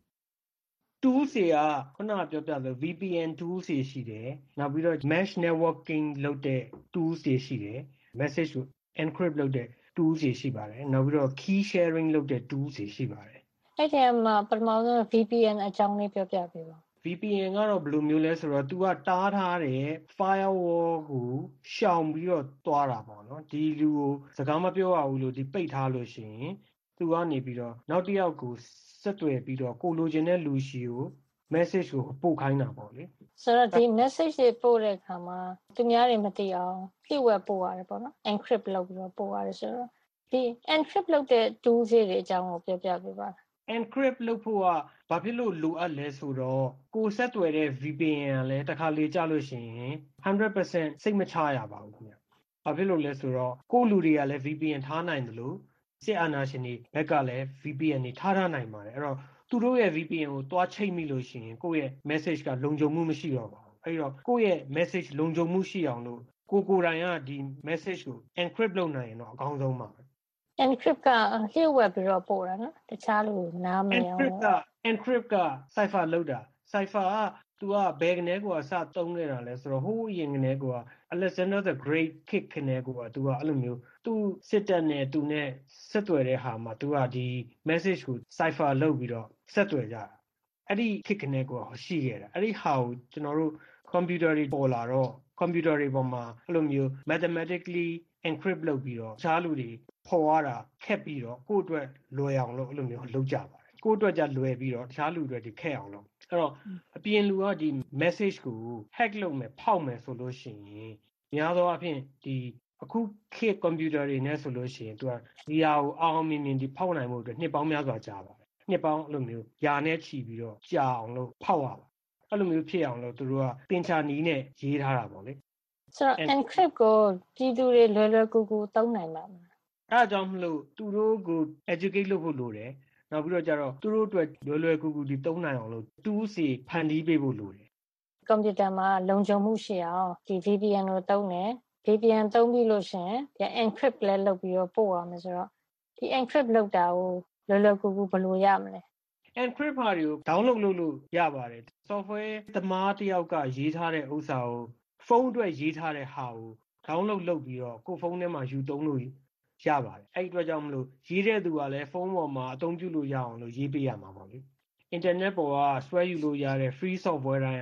tools တွေကခုနကပြောပြလို့ V P N tools တွေရှိတယ်နောက်ပြီးတော့ mesh networking လုပ်တဲ့ tools တွေရှိတယ် message ကို encrypt လုပ်တဲ့ tools တွေရှိပါတယ်နောက်ပြီးတော့ key sharing လုပ်တဲ့ tools တွေရှိပါတယ်အဲ့ဒီမှာပထမဆုံး V P N အကြောင်းလေးပြောပြပေးပါ V P N ကတော့ဘယ်လိုမျိုးလဲဆိုတော့ तू ကတားထားတဲ့ firewall ကိုရှောင်ပြီးတော့သွားတာပေါ့နော်ဒီလူကိုစကားမပြောရဘူးလို့ဒီပိတ်ထားလို့ရှိရင် तू ကနေပြီးတော့နောက်တစ်ယောက်ကိုဆက်သွယ်ပြီးတော့ကိုလိုချင်တဲ့လူရှိကို message ကိုပို့ခိုင်းတာပေါ့လေဆိုတော့ဒီ message တွေပို့တဲ့အခါမှာသူများတွေမသိအောင်လျှို့ဝှက်ပို့ရတယ်ပေါ့နော် encrypt လုပ်ပြီးတော့ပို့ရတယ်ဆိုတော့ဒီ encrypt လုပ်တဲ့ tools တွေအကြောင်းကိုပြောပြပေးပါ encrypt လုပ်ဖို့ကဘာဖြစ်လို့လိုအပ်လဲဆိုတော့ကိုဆက်သွယ်တဲ့ V P N ကလည်းတစ်ခါလေကြာလို့ရှိရင် one hundred percent စိတ်မချရပါဘူးခင်ဗျ။ဘာဖြစ်လို့လဲဆိုတော့ကိုလူတွေကလည်း V P N ထားနိုင်တယ်လို့စစ်အာဏာရှင်တွေဘက်ကလည်း V P N တွေထားထားနိုင်ပါတယ်။အဲ့တော့သူတို့ရဲ့ V P N ကိုတွားချိတ်မိလို့ရှိရင်ကိုယ့်ရဲ့ message ကလုံခြုံမှုမရှိတော့ပါဘူး။အဲ့တော့ကိုယ့်ရဲ့ message လုံခြုံမှုရှိအောင်လို့ကိုကိုယ်တိုင်ကဒီ message ကို encrypt လုပ်နိုင်ရင်တော့အကောင်းဆုံးပါပဲ။ encrypt ကလျှို့ဝှက်ပြီးတော့ပို့တာနော်တခြားလူနားမလဲအောင် encrypt က encrypt က cipher လောက်တာ cipher က तू ကဘယ်ကနေကိုအစသုံးနေတာလဲဆိုတော့ဟိုးရင်ကနေကို Alexander the Great ခေတ်ကနေကို तू ကအဲ့လိုမျိုး तू စစ်တပ်နဲ့ तू နဲ့ဆက်သွယ်တဲ့ဟာမှာ तू ကဒီ message ကို cipher လုပ်ပြီးတော့ဆက်သွယ်ကြတာအဲ့ဒီခေတ်ကနေကိုရှိခဲ့တာအဲ့ဒီဟာကိုကျွန်တော်တို့ computer တွေပေါ်လာတော့ computer တွေပေါ်မှာအဲ့လိုမျိုး mathematically encrypt လုပ်ပြီးတော့ခြားလူတွေဖော်ရတာခက်ပြီးတော့ကိုယ့်အတွက်လွယ်အောင်လို့အဲ့လိုမျိုးလုပ်ကြပါတယ်ကိုယ့်အတွက်ကြလွယ်ပြီးတော့တခြားလူတွေဒီခက်အောင်လုပ်အဲ့တော့အပြင်လူကဒီ message ကို hack လုပ်မယ်ဖောက်မယ်ဆိုလို့ရှိရင်များသောအားဖြင့်ဒီအခုခေတ် computer တွေနဲ့ဆိုလို့ရှိရင်သူကဒီဟာကိုအောင်အောင်မြင်မြင်ဒီဖောက်နိုင်မှုအတွက်နှစ်ပေါင်းများစွာကြာပါတယ်နှစ်ပေါင်းအဲ့လိုမျိုးယာနဲ့ချီပြီးတော့ကြာအောင်လို့ဖောက်ရပါအဲ့လိုမျိုးဖြစ်အောင်လို့သူတို့ကသင်္ချာနီးနဲ့ရေးထားတာပေါ့လေဆိုတော့ encrypt ကိုပြည်သူတွေလွယ်လွယ်ကူကူသုံးနိုင်ပါမလားအဲအကြောင်းမလို့သူတို့ကို educate လုပ်ဖို့လိုတယ်နောက်ပြီးတော့ကျတော့သူတို့အတွက်လွယ်လွယ်ကူကူဒီသုံးနိုင်အောင်လို့ tools တွေဖန်တီးပေးဖို့လိုတယ်ကွန်ပျူတာမှာလုံခြုံမှုရှိအောင်ဒီ V P N ကိုသုံးတယ် V P N သုံးပြီးလို့ရှိရင်ဒီ encrypt လည်းလုပ်ပြီးတော့ပို့ရမယ်ဆိုတော့ဒီ encrypt လုပ်တာကိုလွယ်လွယ်ကူကူဘယ်လိုရမလဲ encrypt ဟာတွေကို download လုပ်လို့ရပါတယ် software သမားတစ်ယောက်ကရေးထားတဲ့ဥစ္စာကိုဖုန်းအတွက်ရေးထားတဲ့ဟာကို download လုပ်ပြီးတော့ကိုယ်ဖုန်းထဲမှာယူသုံးလို့ရပါတယ်အဲ့ဒီအတွက်ကြောင့်မလို့ရေးတဲ့သူကလည်းဖုန်းပေါ်မှာအသုံးပြုလို့ရအောင်လို့ရေးပေးရမှာပေါ့လေ internet ပေါ်ကဆွဲယူလို့ရတဲ့ free software တိုင်းဟာ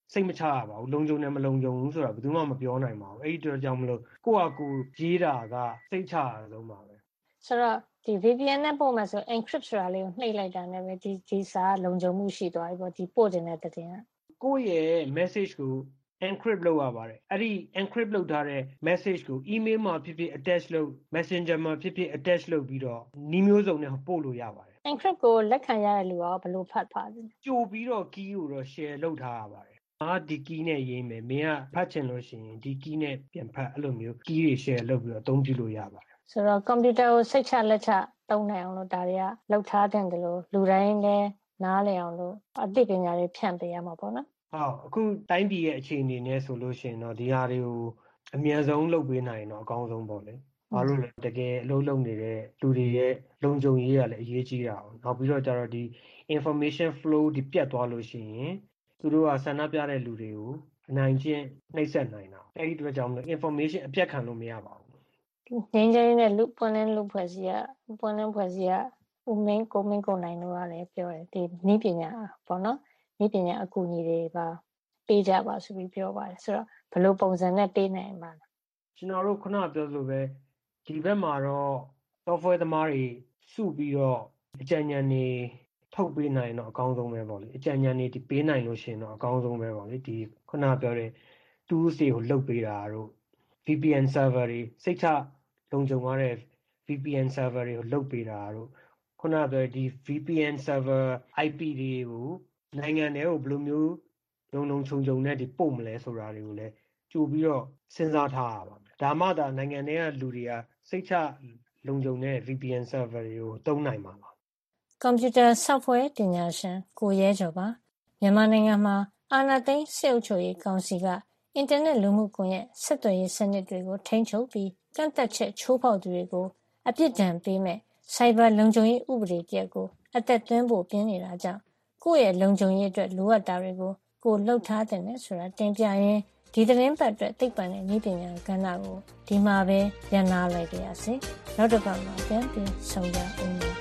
စိတ်မချရပါဘူးလုံခြုံတယ်မလုံခြုံဘူးဆိုတာဘယ်သူမှမပြောနိုင်ပါဘူးအဲ့ဒီတော့ကြောင့်မလို့ကိုယ့်အကူရေးတာကစိတ်ချရဆုံးပါပဲဆိုတော့ဒီ V P N နဲ့ပို့မယ်ဆို encrypt ဆိုတာလေးကိုနှိပ်လိုက်တာနဲ့ပဲဒီဒီစာလုံခြုံမှုရှိသွားပြီပေါ့ဒီပို့တင်တဲ့တဲ့တင်ကကိုယ့်ရဲ့ message ကို encrypt လုပ်ရပါတယ်အဲ့ဒီ encrypt လုပ်ထားတဲ့ message ကို email မှာဖြစ်ဖြစ် attach လုပ် messenger မှာဖြစ်ဖြစ် attach လုပ်ပြီးတော့နှီးမျိုးစုံနဲ့ပို့လို့ရပါတယ် encrypt ကိုလက်ခံရတဲ့လူကဘယ်လိုဖတ်ဖားလဲကြိုပြီးတော့ key ကိုတော့ share လုပ်ထားရပါတယ်ငါဒီ key နဲ့ရေးမယ်မင်းကဖတ်ချင်လို့ရှိရင်ဒီ key နဲ့ပြန်ဖတ်အဲ့လိုမျိုး key တွေ share လုပ်ပြီးတော့အသုံးပြုလို့ရပါတယ်ဆိုတော့ computer ကိုစိတ်ချလက်ချသုံးနိုင်အောင်လို့ဒါတွေကလောက်ထားတဲ့တယ်လို့လူတိုင်းလည်းနားလည်အောင်လို့အသိပညာတွေဖြန့်ပေးရမှာပေါ့နော်ဟုတ်အခုတိုင်းပြည်ရဲ့အခြေအနေနဲ့ဆိုလို့ရှိရင်တော့ဒီဟာတွေကိုအမြန်ဆုံးလုပ်ပေးနိုင်တော့အကောင်းဆုံးပေါ့လေဘာလို့လဲတကယ်အလုပ်လုပ်နေတဲ့လူတွေရဲ့လုံခြုံရေးကလည်းအရေးကြီးတာအောင်နောက်ပြီးတော့ကျတော့ဒီ information flow ဒီပြတ်သွားလို့ရှိရင်သူတို့ကဆန္ဒပြတဲ့လူတွေကိုအနိုင်ကျင့်နှိပ်စက်နိုင်တာအဲ့ဒီအတွက်ကြောင့်မလို့ information အပြတ်ခံလို့မရပါဘူးငင်းချင်းနဲ့လူပွင့်လင်းလူဖွဲ့စည်းကပွင့်လင်းဖွဲ့စည်းကဦးမင်းကိုမင်းကိုနိုင်တို့ကလည်းပြောတယ်ဒီနည်းပညာပေါ့နော်နည်းပညာအကူအညီတွေပါပေးကြပါဆိုပြီးပြောပါတယ်ဆိုတော့ဘယ်လိုပုံစံနဲ့ပေးနိုင်မှာလဲကျွန်တော်တို့ခုနပြောလို့ပဲဒီဘက်မှာတော့ software သမားတွေစုပြီးတော့အကြံဉာဏ်တွေထုတ်ပေးနိုင်တော့အကောင်းဆုံးပဲပေါ့လေအကြံဉာဏ်တွေဒီပေးနိုင်လို့ရှိရင်တော့အကောင်းဆုံးပဲပေါ့လေဒီခုနပြောတဲ့ tools တွေကိုလုပ်ပေးတာတို့ V P N server တွေစိတ်ချလုံခြုံရတဲ့ V P N server တွေကိုလုပ်ပေးတာတို့ခုနပြောဒီ V P N server I P တွေကိုနိုင်ငံတွေကိုဘယ်လိုမျိုးလုံလုံခြုံခြုံနဲ့ဒီပို့မလဲဆိုတာတွေကိုလည်းကြိုပြီးတော့စဉ်းစားထားရပါမယ်ဒါမှသာနိုင်ငံတွေကလူတွေကစိတ်ချလုံခြုံတဲ့ V P N server တွေကိုသုံးနိုင်မှာပါ Computer software ပညာရှင်ကိုရဲကျော်ပါမြန်မာနိုင်ငံမှာအာဏာသိမ်းစစ်အုပ်ချုပ်ရေးကောင်စီကအင်တာနက်လူမှုကွန်ရက်ဆက်သွယ်ရေးစနစ်တွေကိုထိန်းချုပ်ပြီးကန့်သက်ချက်ချိုးဖောက်သူတွေကိုအပြစ်ဒဏ်ပေးမဲ့ Cyber လုံခြုံရေးဥပဒေတရက်ကိုအသက်သွင်းဖို့ပြင်နေတာကြောင့်ကိုယ့်ရဲ့လုံခြုံရေးအတွက်လိုအပ်တာတွေကိုကိုလှုပ်ထားတဲ့ဆိုတာတင်ပြရင်းဒီသတင်းပတ်အတွက်သိပ္ပံနဲ့နည်းပညာကဏ္ဍကိုဒီမှာပဲရန်နာလိုက်ကြရစေနောက်တစ်ပတ်မှာပြန်ပြီးဆုံကြအောင်နော်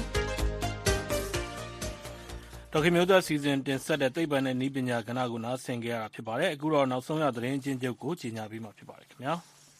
ဒေါက်ခင်မျိုးသားစီစဉ်တင်ဆက်တဲ့သိပ္ပံနဲ့နည်းပညာကဏ္ဍကိုနားဆင်ကြရတာဖြစ်ပါတယ်အခုတော့နောက်ဆုံးရသတင်းချင်းချုပ်ကိုကြီးညာပြီးမှဖြစ်ပါတယ်ခင်ဗျာ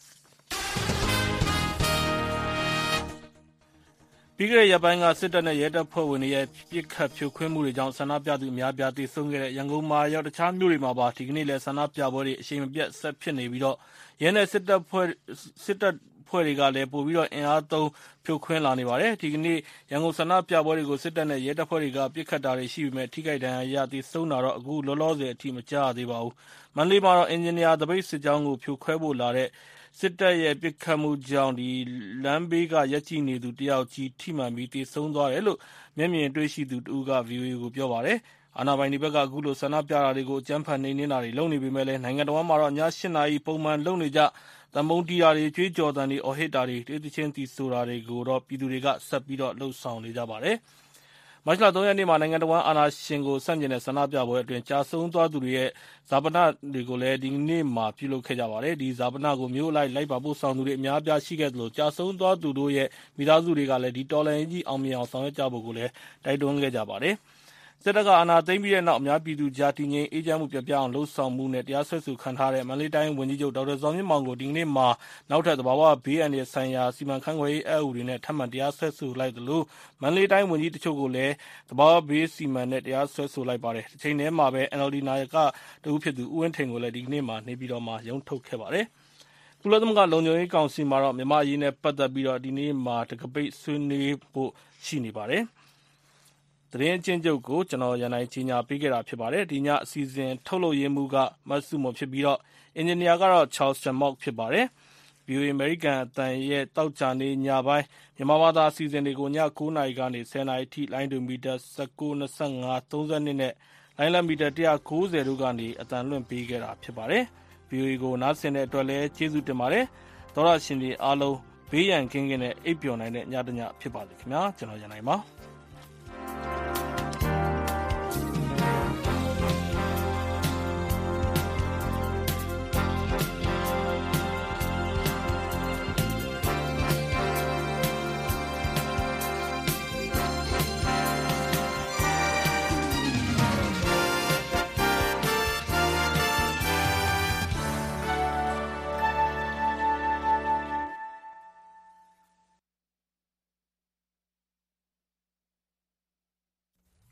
ပြီးခဲ့တဲ့ရက်ပိုင်းကစစ်တပ်နဲ့ရဲတပ်ဖွဲ့ဝင်တွေရဲ့ပြစ်ခတ်ဖြိုခွင်းမှုတွေကြောင့်ဆန္ဒပြသူအများပြားသေဆုံးခဲ့တဲ့ရန်ကုန်မှာရောက်တခြားမြို့တွေမှာပါဒီကနေ့လည်းဆန္ဒပြပွဲတွေအရှိန်မပြတ်ဆက်ဖြစ်နေပြီးတော့ရဲနဲ့စစ်တပ်ဖွဲ့စစ်တပ်ဖွဲ့တွေကလည်းပို့ပြီးတော့အင်အားသုံးဖြိုခွင်းလာနေပါတယ်ဒီကနေ့ရန်ကုန်ဆန္ဒပြပွဲတွေကိုစစ်တပ်နဲ့ရဲတပ်ဖွဲ့တွေကပြစ်ခတ်တာတွေရှိပေမဲ့ထိခိုက်ဒဏ်ရာရသေဆုံးတာတော့အခုလောလောဆယ်အထိမကြားရသေးပါဘူးမန္တလေးမှာတော့အင်ဂျင်နီယာတပိတ်စစ်ကြောင်းကိုဖြိုခွဲဖို့လာတဲ့စစ်တပ်ရဲ့ပြစ်ခတ်မှုကြောင့်ဒီလမ်းဘေးကရက်ကြည့်နေသူတယောက်ကြီးထိမှန်ပြီးတေဆုံးသွားတယ်လို့မျက်မြင်တွေ့ရှိသူတဦးက ဗွီအိုအေ ကိုပြောပါတယ်။အာဏာပိုင်တွေဘက်ကအခုလိုဆန္ဒပြတာတွေကိုအကြမ်းဖက်နှိမ်နင်းတာတွေလုပ်နေပေမဲ့လည်းနိုင်ငံတော်မှာတော့ည၈နာရီပုံမှန်လုပ်နေကြတံပုံးတီးတာတွေကြွေးကြော်သံတွေအော်ဟစ်တာတွေတေးသချင်းတီးဆိုတာတွေကိုတော့ပြည်သူတွေကဆက်ပြီးတော့လှုပ်ဆောင်နေကြပါတယ်။မတ်လ၃ရက်နေ့မှာနိုင်ငံတော်အာဏာရှင်ကိုဆန့်ကျင်တဲ့ဆန္ဒပြပွဲအတွင်းကြာဆုံးသွားသူတွေရဲ့ဇာပနတွေကိုလည်းဒီနေ့မှာပြုလုပ်ခဲ့ကြပါတယ်။ဒီဇာပနကိုမျိုးလိုက်လိုက်ပါပို့ဆောင်သူတွေအများအပြားရှိခဲ့သလိုကြာဆုံးသွားသူတို့ရဲ့မိသားစုတွေကလည်းဒီတော်လှန်ရေးကြီးအောင်မြင်အောင်ဆောင်ရွက်ကြဖို့ကိုလည်းတိုက်တွန်းခဲ့ကြပါတယ်။စစ်တပ်ကအာဏာသိမ်းပြီးတဲ့နောက်အများပြည်သူကြားတည်ငြိမ်အေးချမ်းမှုပြပြအောင်လှုံ့ဆော်မှုနဲ့တရားစွဲဆိုခံထားတဲ့မန္တလေးတိုင်းဝန်ကြီးချုပ်ဒေါက်တာဇော်မြင့်မောင်ကိုဒီကနေ့မှာနောက်ထပ်သဘာဝဘေးအန္တရာယ်ဆိုင်ရာစီမံခန့်ခွဲရေးအက်ဥပဒေနဲ့ထပ်မံတရားစွဲဆိုလိုက်သလိုမန္တလေးတိုင်းဝန်ကြီးတချို့ကိုလည်းသဘာဝဘေးစီမံနဲ့တရားစွဲဆိုလိုက်ပါတယ်။ဒီချိန်ထဲမှာပဲ N L D နာယကတဦးဖြစ်သူဦးဝင်းထိန်ကိုလည်းဒီကနေ့မှာနေပြည်တော်မှာရုံးထုတ်ခဲ့ပါတယ်။ကုလသမဂ္ဂလုံခြုံရေးကောင်စီမှာတော့မြန်မာအရေးနဲ့ပတ်သက်ပြီးတော့ဒီနေ့မှာတကပိတ်ဆွေးနွေးဖို့ရှိနေပါတယ်။သတင်းအချင်းချုပ်ကိုကျွန်တော်ရန်နိုင်ကြီးညာပေးခဲ့တာဖြစ်ပါတယ်ဒီညအစီအစဉ်ထုတ်လုပ်ရေးမှုကမတ်စုမဖြစ်ပြီးတော့အင်ဂျင်နီယာကတော့ Charles Mock ဖြစ်ပါတယ် ဗွီအိုအေ American အသံရဲ့တောက်ကြနေညပိုင်းမြန်မာဘာသာအစီအစဉ်တွေကိုည၉နာရီကနေ၁၀နာရီထိလိုင်းဒိုမီတာ၁၉ ၂၅ ၃၂နဲ့လိုင်းလမီတာ၁၉၀တို့ကနေအသံလွှင့်ပေးခဲ့တာဖြစ်ပါတယ် ဗွီအိုအေ ကိုနားဆင်တဲ့အတွက်လည်းကျေးဇူးတင်ပါတယ်သောရရှင်တွေအားလုံးဘေးရန်ကင်းကင်းနဲ့အိပ်ပျော်နိုင်တဲ့ညတညဖြစ်ပါစေခင်ဗျာကျွန်တော်ရန်နိုင်ပါ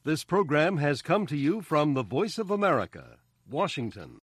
This program has come to you from the Voice of America, Washington.